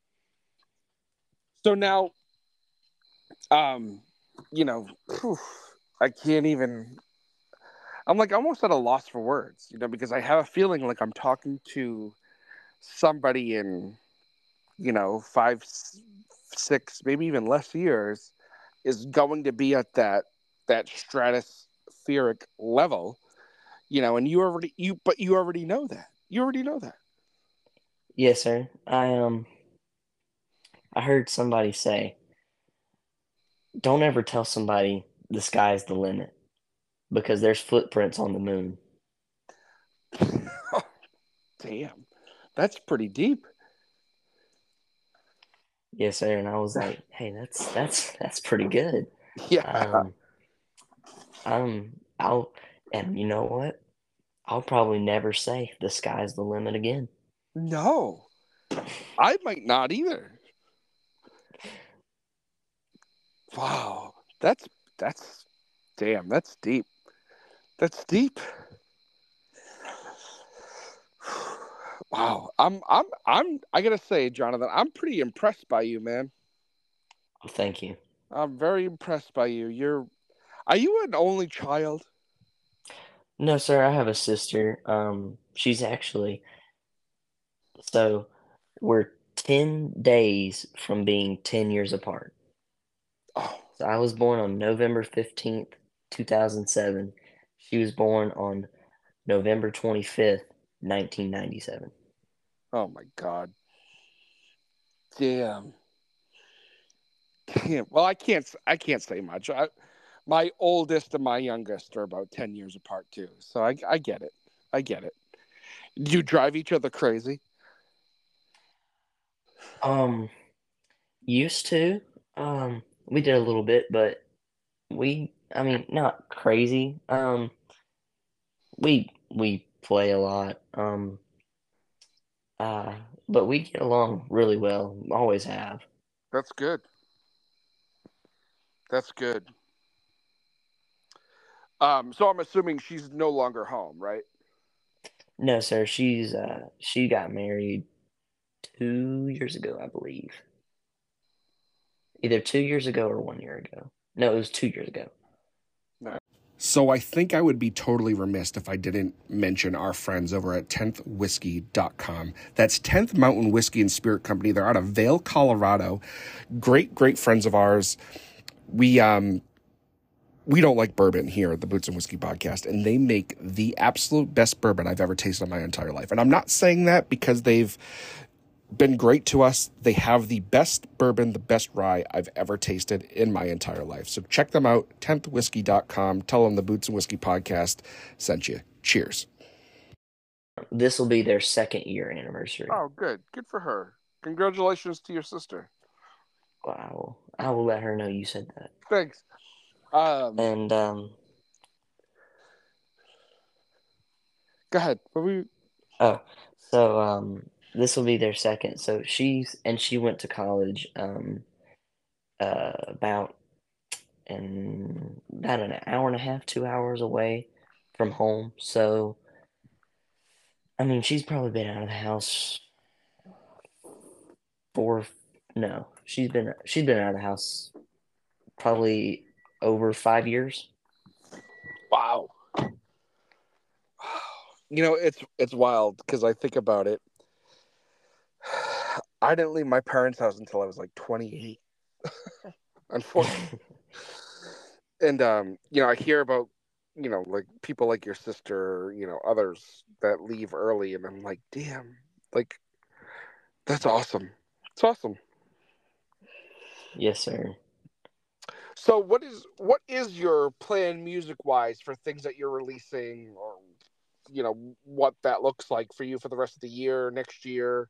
So now, um, you know, whew, I can't even. I'm like almost at a loss for words, you know, because I have a feeling like I'm talking to somebody in, you know, five, s- six, maybe even less years, is going to be at that that stratospheric level, you know, and you already you, but you already know that. You already know that. Yes, sir. I um I heard somebody say, don't ever tell somebody the sky's the limit because there's footprints on the moon. Damn, that's pretty deep. Yes, sir. And I was like, hey, that's that's that's pretty good. Yeah. Um, um, I'll and you know what? I'll probably never say the sky's the limit again. No, I might not either. Wow, that's that's damn, that's deep. That's deep. Wow, I'm I'm I'm I gotta say, Jonathan, I'm pretty impressed by you, man. Oh, thank you. I'm very impressed by you. You're are you an only child? No, sir, I have a sister. Um, she's actually so we're ten days from being ten years apart. Oh, So I was born on November fifteenth, two thousand seven. She was born on November twenty-fifth, nineteen ninety-seven. oh my God. Damn. Damn. Well, I can't I can't say much. I, my oldest and my youngest are about ten years apart too. So I I get it. I get it. Do you drive each other crazy? Um, used to. Um, we did a little bit, but we, I mean, not crazy. Um, we we play a lot. Um, uh, but we get along really well. Always have. That's good. That's good. Um, so I'm assuming she's no longer home, right? No, sir. She's uh she got married two years ago, I believe. Either two years ago or one year ago. No, it was two years ago. So I think I would be totally remiss if I didn't mention our friends over at tenth whiskey dot com. That's tenth Mountain Whiskey and Spirit Company. They're out of Vail, Colorado. Great, great friends of ours. We um we don't like bourbon here at the Boots and Whiskey Podcast, and they make the absolute best bourbon I've ever tasted in my entire life. And I'm not saying that because they've been great to us. They have the best bourbon, the best rye I've ever tasted in my entire life. So check them out, tenth whiskey dot com. Tell them the Boots and Whiskey Podcast sent you. Cheers. This will be their second year anniversary. Oh, good. Good for her. Congratulations to your sister. Well, I will I will let her know you said that. Thanks. Um, And um go ahead. What were you... oh, so um this will be their second. So she's and she went to college um uh about and about an hour and a half, two hours away from home. So I mean, she's probably been out of the house for no, she's been she's been out of the house probably over five years. Wow. You know, it's it's wild because I think about it. I didn't leave my parents' house until I was like twenty-eight. Unfortunately. And, um, you know, I hear about, you know, like people like your sister, you know, others that leave early. And I'm like, damn, like, that's awesome. It's awesome. Yes, sir. So what is what is your plan music-wise for things that you're releasing, or, you know, what that looks like for you for the rest of the year, next year?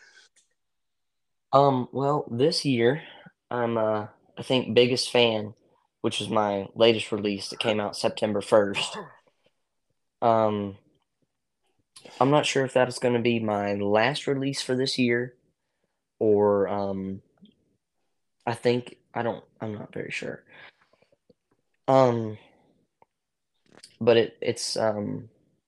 Um, well, this year, I'm, uh, I think, Biggest Fan, which was my latest release that came out September first. Um, I'm not sure if that is going to be my last release for this year, or um, I think I don't. I'm not very sure. Um, but it it's um,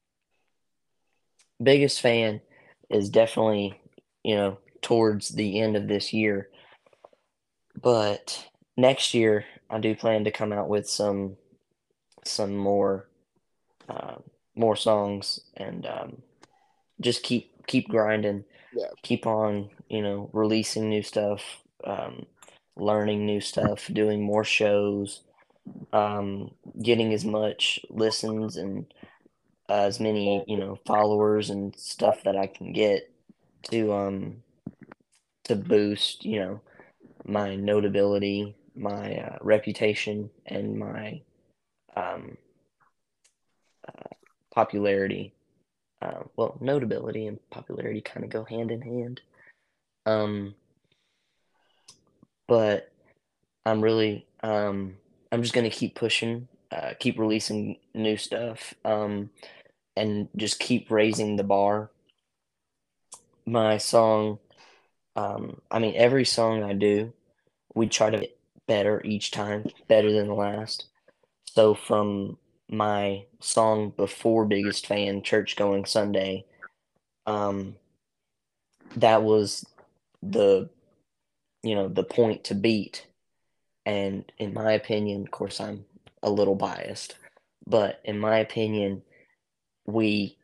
Biggest Fan is definitely, you know, towards the end of this year. But next year, I do plan to come out with some some more uh, more songs, and um, just keep keep grinding, Yeah. keep on, you know, releasing new stuff, um, learning new stuff, doing more shows, um, getting as much listens and as many, you know, followers and stuff that I can get to um to boost, you know, my notability, my uh, reputation, and my um, uh, popularity. Uh, well, notability and popularity kind of go hand in hand. Um, but I'm really, um, I'm just gonna keep pushing, uh, keep releasing new stuff, um, and just keep raising the bar. My song, um, I mean, every song I do, we try to get better each time, better than the last. So from my song before Biggest Fan, Church Going Sunday, um, that was the, you know, the point to beat. And in my opinion, of course, I'm a little biased, but in my opinion, we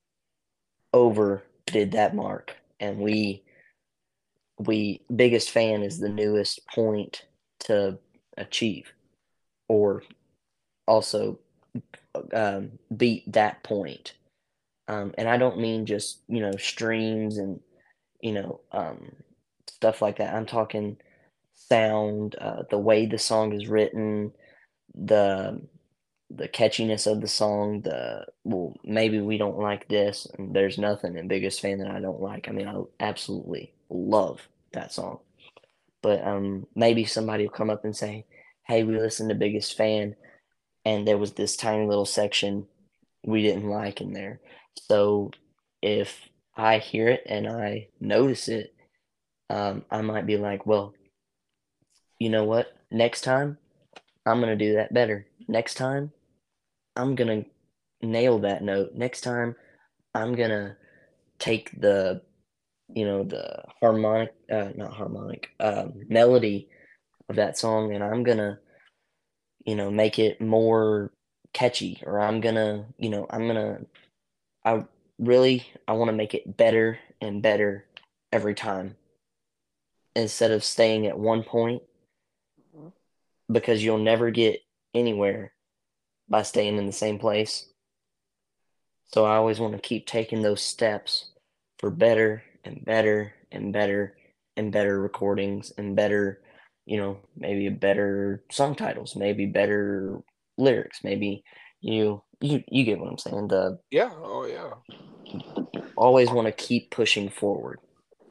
overdid that mark, and we we Biggest Fan is the newest point to achieve, or also um, beat that point. Um, and I don't mean just, you know, streams and, you know, um, stuff like that. I'm talking sound, uh, the way the song is written, the the catchiness of the song, the well, maybe we don't like this, and there's nothing in Biggest Fan that I don't like. I mean, I absolutely love that song. But um, maybe somebody will come up and say, "Hey, we listened to Biggest Fan, and there was this tiny little section we didn't like in there." So if I hear it and I notice it, um, I might be like, well, you know what? Next time, I'm going to do that better. Next time, I'm going to nail that note. Next time, I'm going to take the, you know, the harmonic, uh, not harmonic, um, melody of that song, and I'm going to, you know, make it more catchy, or I'm going to, you know, I'm going to, I really, I want to make it better and better every time, instead of staying at one point, because you'll never get anywhere by staying in the same place. So I always want to keep taking those steps for better and better and better and better recordings and better, you know, maybe better song titles, maybe better lyrics, maybe you you you get what I'm saying. The Yeah. Oh, yeah. always want to keep pushing forward.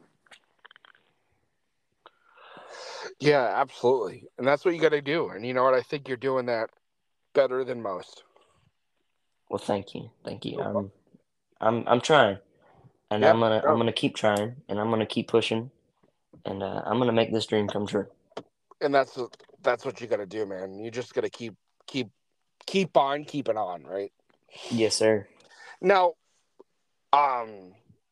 Yeah, absolutely. And that's what you got to do. And you know what? I think you're doing that better than most. Well, thank you, thank you. I'm I'm I'm trying, and Yeah. I'm gonna I'm No. gonna keep trying, and I'm gonna keep pushing, and uh, I'm gonna make this dream come true. And that's that's what you got to do, man. You just got to keep keep keep on keeping on, right? Yes, sir. Now, um,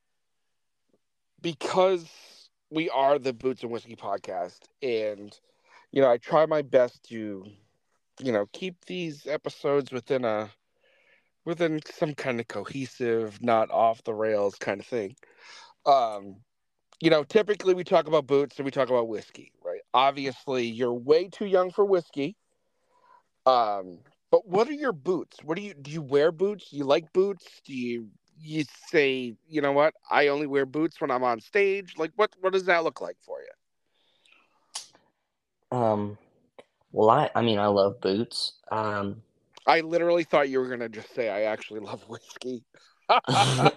because we are the Boots and Whiskey podcast, and you know, I try my best to you know, keep these episodes within a within some kind of cohesive, not off the rails kind of thing. Um, you know, typically we talk about boots and we talk about whiskey, right? Obviously, you're way too young for whiskey. Um, but what are your boots? What do you do? You wear boots? Do you like boots? Do you you say, you know what? I only wear boots when I'm on stage. Like, what what does that look like for you? Um, well, I I mean, I love boots. Um, I literally thought you were gonna just say I actually love whiskey. uh,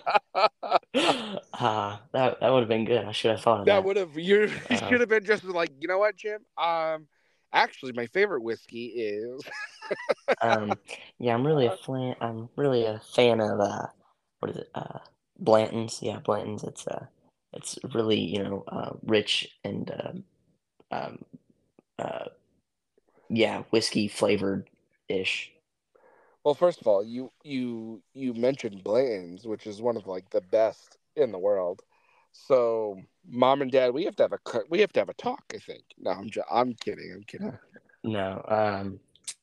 that that would have been good. I should have thought of That that. would have you, you Uh, should have been just like, you know what, Jim? Um, actually, my favorite whiskey is. um, yeah, I'm really a fan. I'm really a fan of uh, what is it? Uh, Blanton's. Yeah, Blanton's. It's uh, it's really you know uh, rich and um, um, uh, yeah, whiskey flavored ish. Well, first of all, you you you mentioned Blanton's, which is one of like the best in the world. So, mom and dad, we have to have a cu- we have to have a talk. I think. No, I'm ju- I'm kidding. I'm kidding. No, um,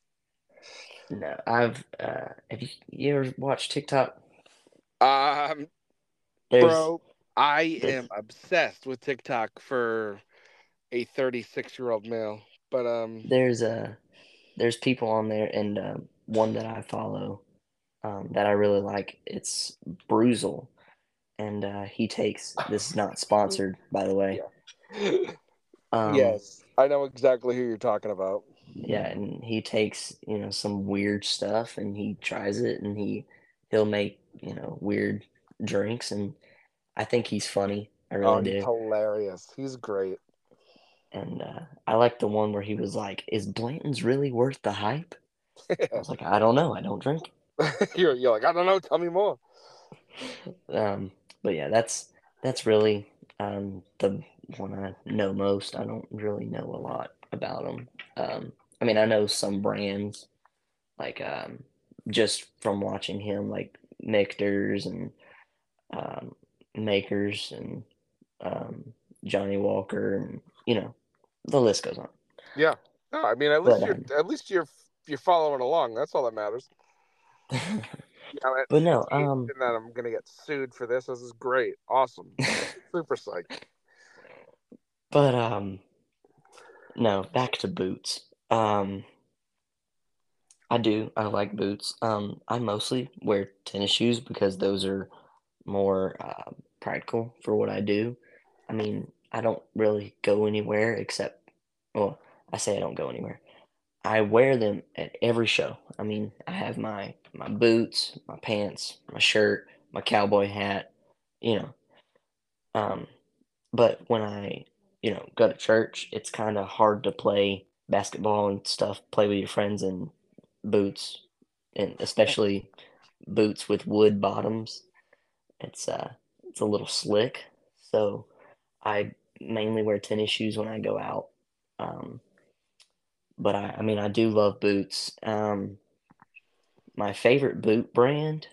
no. I've uh, have you you ever watched TikTok? Um, There's bro, I there's am obsessed with TikTok for a thirty-six year old male. But um, there's uh there's people on there, and um, one that I follow um, that I really like. It's Bruzel, and uh, he takes. This is not sponsored, by the way. yeah, Um, yes, I know exactly who you're talking about. yeah, and he takes you know some weird stuff, and he tries it, and he he'll make you know weird drinks, and I think he's funny. I Oh, really he's do. hilarious. He's great. And uh, I like the one where he was like, "Is Blanton's really worth the hype?" I was like, "I don't know. I don't drink." you're you're like, I don't know. Tell me more. Um, but yeah, that's that's really um, the one I know most. I don't really know a lot about them. Um, I mean, I know some brands like um, just from watching him, like Nectars and um, Makers and um, Johnny Walker, and you know, the list goes on. Yeah. No, I mean, at But least you're um, at least you're you're following along. That's all that matters. You know, at but no, fifty-eight, um, and then I'm gonna get sued for this. This is great. Awesome. Super psyched. but um, no, back to boots. Um, I do. I like boots. Um, I mostly wear tennis shoes because those are more uh, practical for what I do. I mean, I don't really go anywhere except, well, I say I don't go anywhere. I wear them at every show. I mean, I have my my boots, my pants, my shirt, my cowboy hat, you know. Um, but when I, you know, go to church, it's kind of hard to play basketball and stuff, play with your friends in boots, and especially boots with wood bottoms. It's uh, it's a little slick. So I mainly wear tennis shoes when I go out. Um, but I, I mean, I do love boots. Um, my favorite boot brand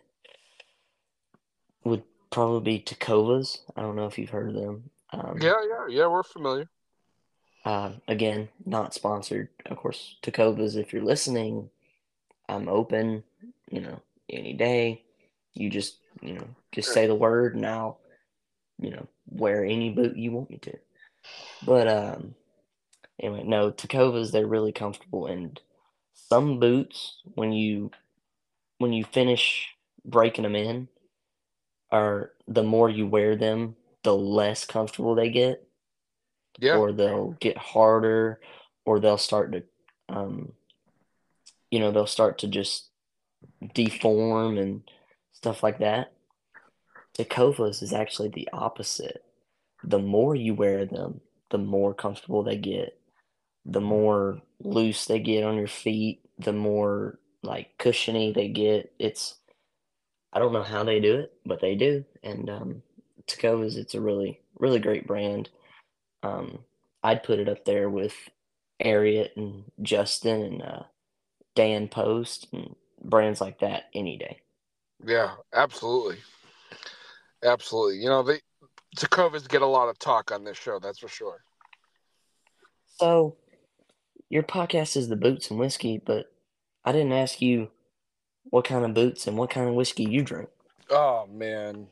would probably be Tecovas. I don't know if you've heard of them. Um, Yeah, yeah, yeah. We're familiar. uh, again, not sponsored, of course. Tecovas, if you're listening, I'm open. You know, any day. You just, you know, just say the word, and I'll, you know, wear any boot you want me to. But um, anyway, no, Tecovas, they're really comfortable, and some boots, when you when you finish breaking them in, are the more you wear them, the less comfortable they get, Yeah, or they'll get harder, or they'll start to, um, you know, they'll start to just deform and stuff like that. Tecovas is actually the opposite. The more you wear them, the more comfortable they get, the more loose they get on your feet, the more like cushiony they get. It's I don't know how they do it, but they do. And um, Tecovas, it's a really really great brand. Um, I'd put it up there with Ariat and Justin and uh, Dan Post and brands like that any day. yeah, absolutely, absolutely. You know, the Tecovas get a lot of talk on this show. That's for sure. So your podcast is the Boots and Whiskey, but I didn't ask you what kind of boots and what kind of whiskey you drink. Oh, man.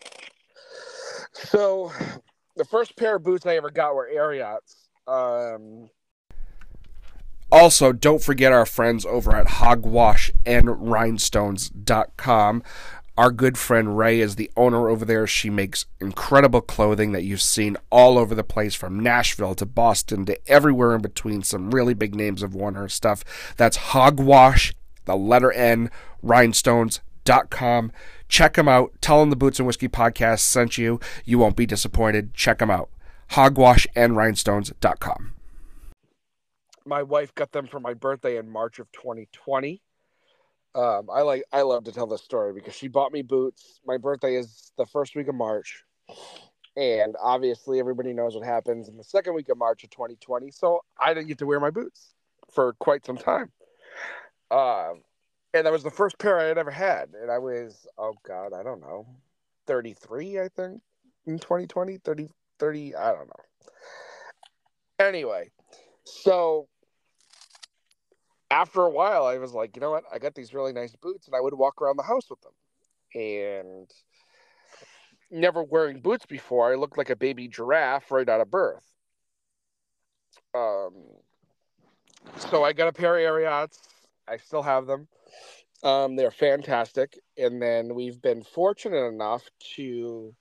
So, the first pair of boots I ever got were Ariats. Um, also, don't forget our friends over at hogwash and rhinestones dot com. Our good friend Ray is the owner over there. She makes incredible clothing that you've seen all over the place, from Nashville to Boston to everywhere in between. Some really big names have worn her stuff. That's Hogwash, the letter N, rhinestones dot com. Check them out. Tell them the Boots and Whiskey podcast sent you. You won't be disappointed. Check them out. hogwash and rhinestones dot com. My wife got them for my birthday in March of twenty twenty. Um, I like I love to tell this story because she bought me boots. My birthday is the first week of March, and obviously everybody knows what happens in the second week of March of twenty twenty. So I didn't get to wear my boots for quite some time. Um, and that was the first pair I had ever had, and I was oh god, I don't know, thirty-three, I think, in twenty twenty, thirty, thirty, I don't know. Anyway, so after a while, I was like, you know what? I got these really nice boots, and I would walk around the house with them. And never wearing boots before, I looked like a baby giraffe right out of birth. Um, so I got a pair of Ariats. I still have them. Um, they're fantastic. And then we've been fortunate enough to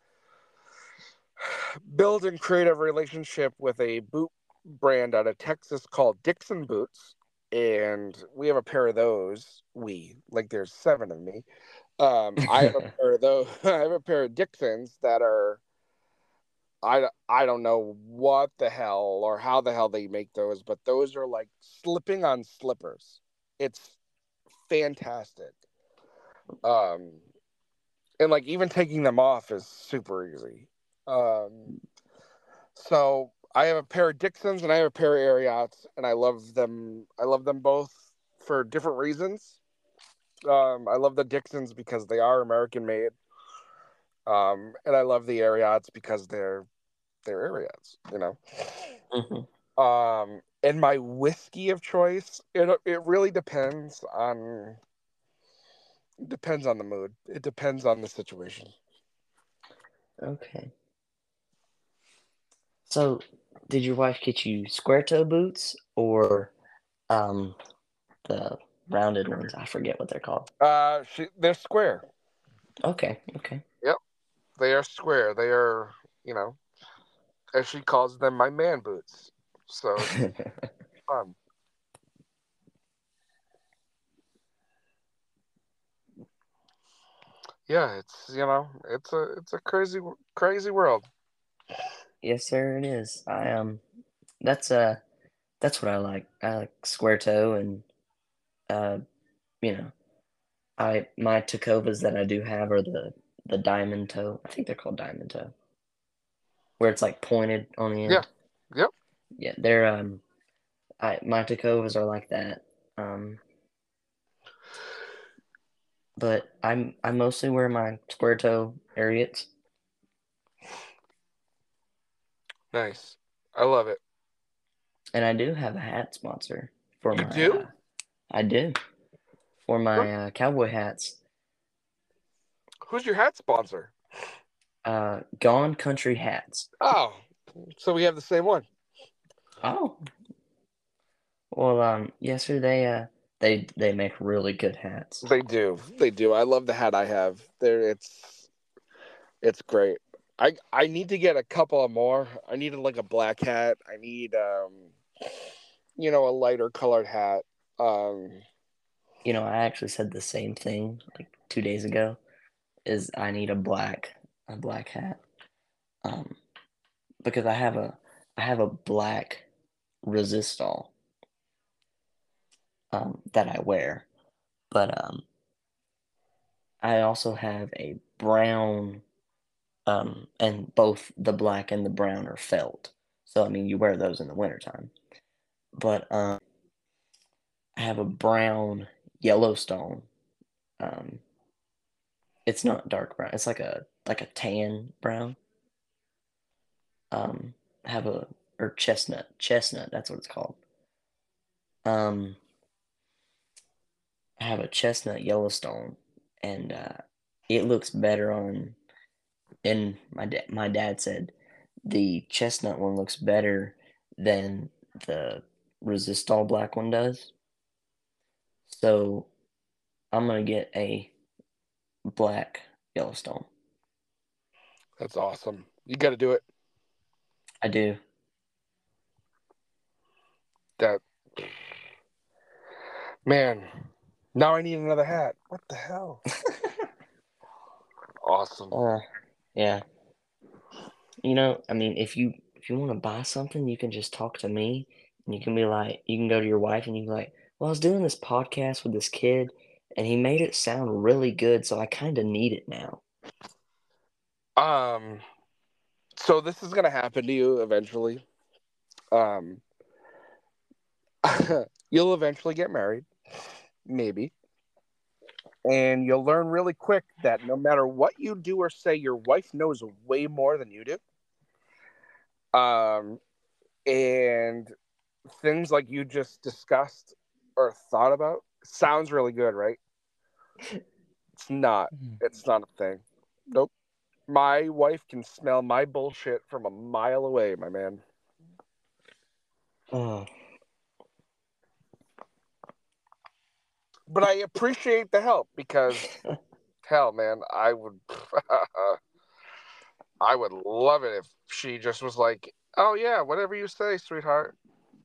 build and create a relationship with a boot brand out of Texas called Dixon Boots. And we have a pair of those. We, like there's seven of me. Um, I have a pair of those. I have a pair of Dixons that are, I, I don't know what the hell or how the hell they make those, but those are like slipping on slippers. It's fantastic. Um, and like even taking them off is super easy. Um, so I have a pair of Dixons and I have a pair of Ariats, and I love them. I love them both for different reasons. Um, I love the Dixons because they are American made. Um, and I love the Ariats because they're they're Ariats, you know. Mm-hmm. Um, and my whiskey of choice, it it really depends on depends on the mood. It depends on the situation. Okay. So, did your wife get you square toe boots or um the rounded ones? I forget what they're called. Uh, she, they're square. Okay, okay. Yep, they are square. They are, you know, as she calls them, my man boots. So fun. Yeah, it's you know, it's a it's a crazy crazy world. Yes, sir, it is. I um, that's uh, that's what I like. I like square toe, and uh, you know, I my Tacovas that I do have are the the diamond toe. I think they're called diamond toe, where it's like pointed on the end. Yeah, yep. Yeah, they're um, I my Tacovas are like that. Um, but I'm I mostly wear my square toe Ariats. Nice. I love it. And I do have a hat sponsor for You my. do? Uh, I do for my uh, cowboy hats. Who's your hat sponsor? Uh, Gone Country Hats. Oh, so we have the same one. Oh, well, um, yesterday, uh, they they make really good hats. They do. They do. I love the hat I have. There, it's it's great. I I need to get a couple of more. I needed like a black hat. I need um, you know, a lighter colored hat. Um, You know, I actually said the same thing like two days ago. Is I need a black a black hat, um, because I have a I have a black Resistol, um, that I wear, but um, I also have a brown, um, and both the black and the brown are felt. So I mean, you wear those in the wintertime. But um, I have a brown Yellowstone. Um, it's not dark brown. It's like a like a tan brown. Um, I have a or chestnut chestnut. That's what it's called. Um, I have a chestnut Yellowstone, and uh, it looks better on. And my da- my dad said the chestnut one looks better than the Resistol black one does. So I'm gonna get a black Yellowstone. That's awesome. You got to do it. I do. That man. Now I need another hat. What the hell? Awesome. Uh, yeah. You know, I mean, if you if you want to buy something, you can just talk to me, and you can be like, you can go to your wife, and you can be like, well, I was doing this podcast with this kid, and he made it sound really good, so I kind of need it now. Um. So this is gonna happen to you eventually. Um. You'll eventually get married, maybe. And you'll learn really quick that no matter what you do or say, your wife knows way more than you do. Um, and things like you just discussed or thought about sounds really good, right? It's not. It's not a thing. Nope. My wife can smell my bullshit from a mile away, my man. Oh, But I appreciate the help because, hell, man, I would, I would love it if she just was like, "Oh yeah, whatever you say, sweetheart."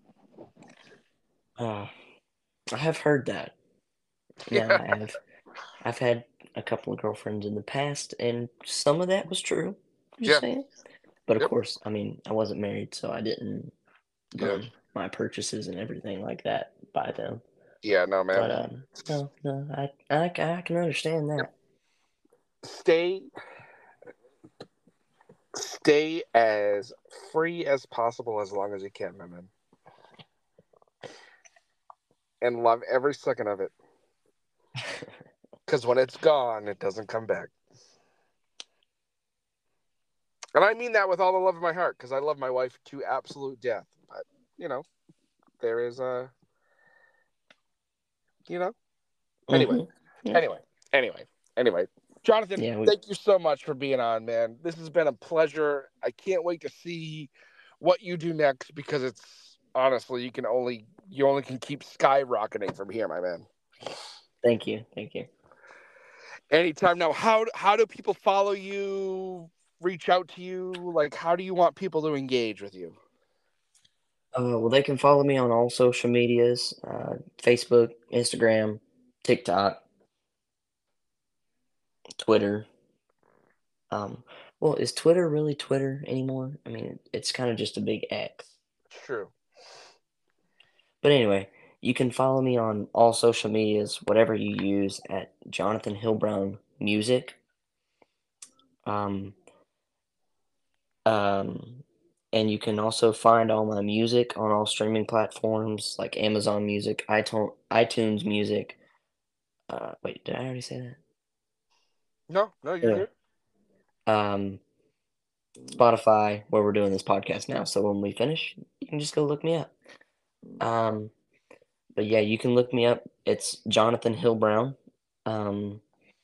uh, I have heard that. Now Yeah, I have, I've had a couple of girlfriends in the past, and some of that was true. I'm just yeah, saying. But of yep, course, I mean, I wasn't married, so I didn't yeah, run my purchases and everything like that by them. yeah. No, man. But um, no, no, I, I, I can understand that. Stay, stay as free as possible as long as you can, my man, and love every second of it. Because when it's gone, it doesn't come back. And I mean that with all the love of my heart, because I love my wife to absolute death. But, you know, there is a, you know. Anyway, Mhm. Yeah. anyway, anyway, anyway. Jonathan, Yeah, we, thank you so much for being on, man. This has been a pleasure. I can't wait to see what you do next because it's, honestly, you can only, you only can keep skyrocketing from here, my man. thank you, thank you. Anytime. Now, how how do people follow you, reach out to you? Like, how do you want people to engage with you? Uh, well, they can follow me on all social medias: uh, Facebook, Instagram, TikTok, Twitter. Um, well, is Twitter really Twitter anymore? I mean, it's kind of just a big X. True. But anyway, you can follow me on all social medias, whatever you use, at Jonathan Hillbrown Music. Um, um, and you can also find all my music on all streaming platforms like Amazon Music, iTunes, iTunes Music. Uh, wait, did I already say that? No, no, you're Yeah. good. Um, Spotify, where we're doing this podcast now. So when we finish, you can just go look me up. Um, but yeah, you can look me up. It's Jonathan Hillbrown. Um,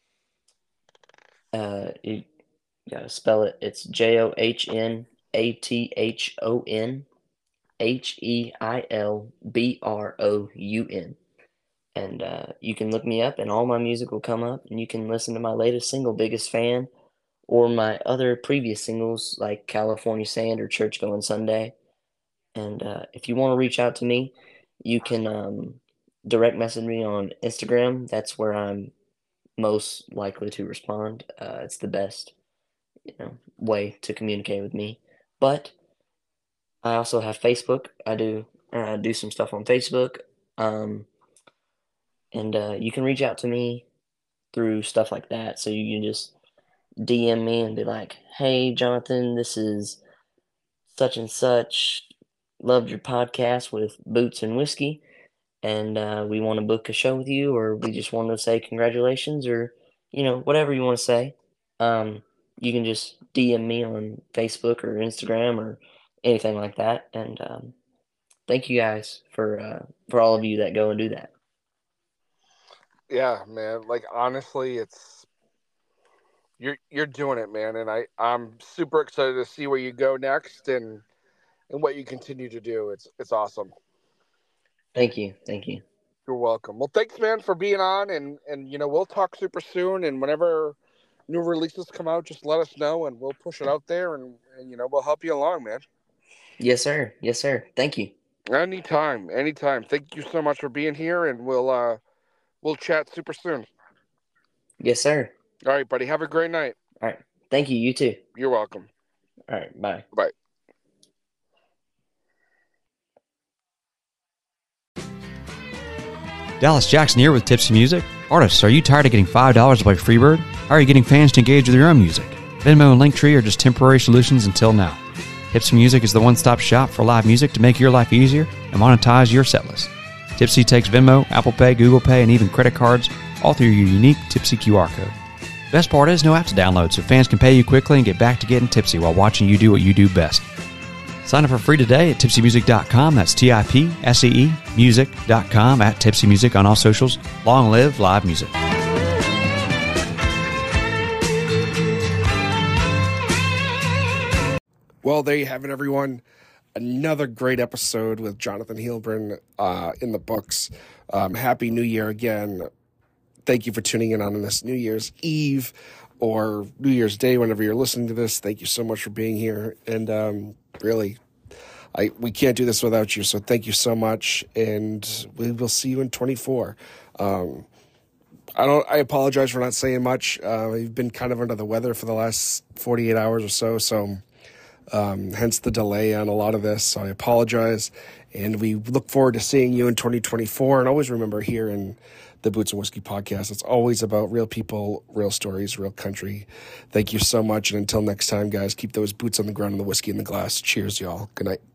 uh, you gotta spell it. It's J O H N A T H O N H E I L B R O U N. And uh, you can look me up, and all my music will come up, and you can listen to my latest single, Biggest Fan, or my other previous singles like California Sand or Church Going Sunday. And uh, if you want to reach out to me, you can um, direct message me on Instagram. That's where I'm most likely to respond. Uh, it's the best, you know, way to communicate with me. But I also have Facebook. I do uh, do some stuff on Facebook. Um, and uh, you can reach out to me through stuff like that. So you can just D M me and be like, "Hey, Jonathan, this is such and such. Loved your podcast with Boots and Whiskey, and uh, we want to book a show with you, or we just want to say congratulations, or you know, whatever you want to say." Um, you can just D M me on Facebook or Instagram or anything like that. And um, thank you guys for uh, for all of you that go and do that. Yeah, man. Like honestly, it's you're you're doing it, man, and I I'm super excited to see where you go next and and what you continue to do. It's it's awesome. Thank you. Thank you. You're welcome. Well, thanks, man, for being on, and and you know we'll talk super soon. And whenever new releases come out, just let us know, and we'll push it out there, and, and you know we'll help you along, man. Yes, sir. Yes, sir. Thank you. Anytime, anytime. Thank you so much for being here, and we'll uh we'll chat super soon. Yes, sir. All right, buddy. Have a great night. All right. Thank you. You too. You're welcome. All right. Bye. Bye. Dallas Jackson here with Tipsy Music. Artists, are you tired of getting five dollars to play Freebird? How are you getting fans to engage with your own music? Venmo and Linktree are just temporary solutions until now. Tipsy Music is the one-stop shop for live music to make your life easier and monetize your setlist. Tipsy takes Venmo, Apple Pay, Google Pay, and even credit cards, all through your unique Tipsy Q R code. Best part is no app to download, so fans can pay you quickly and get back to getting tipsy while watching you do what you do best. Sign up for free today at tipsy music dot com. That's T I P S E E music dot com, at Tipsy Music on all socials. Long live live music. Well, there you have it, everyone. Another great episode with Jonathan Heilbrunn uh, in the books. Um, Happy New Year again. Thank you for tuning in on this New Year's Eve or New Year's Day, whenever you're listening to this. Thank you so much for being here. And um, really, I we can't do this without you. So thank you so much. And we will see you in twenty-four. Um, I don't. I apologize for not saying much. Uh, I've been kind of under the weather for the last forty-eight hours or so. So um, hence the delay on a lot of this. So I apologize. And we look forward to seeing you in twenty twenty-four. And always remember, here in the Boots and Whiskey podcast, it's always about real people, real stories, real country. Thank you so much. And until next time, guys, keep those boots on the ground and the whiskey in the glass. Cheers, y'all. Good night.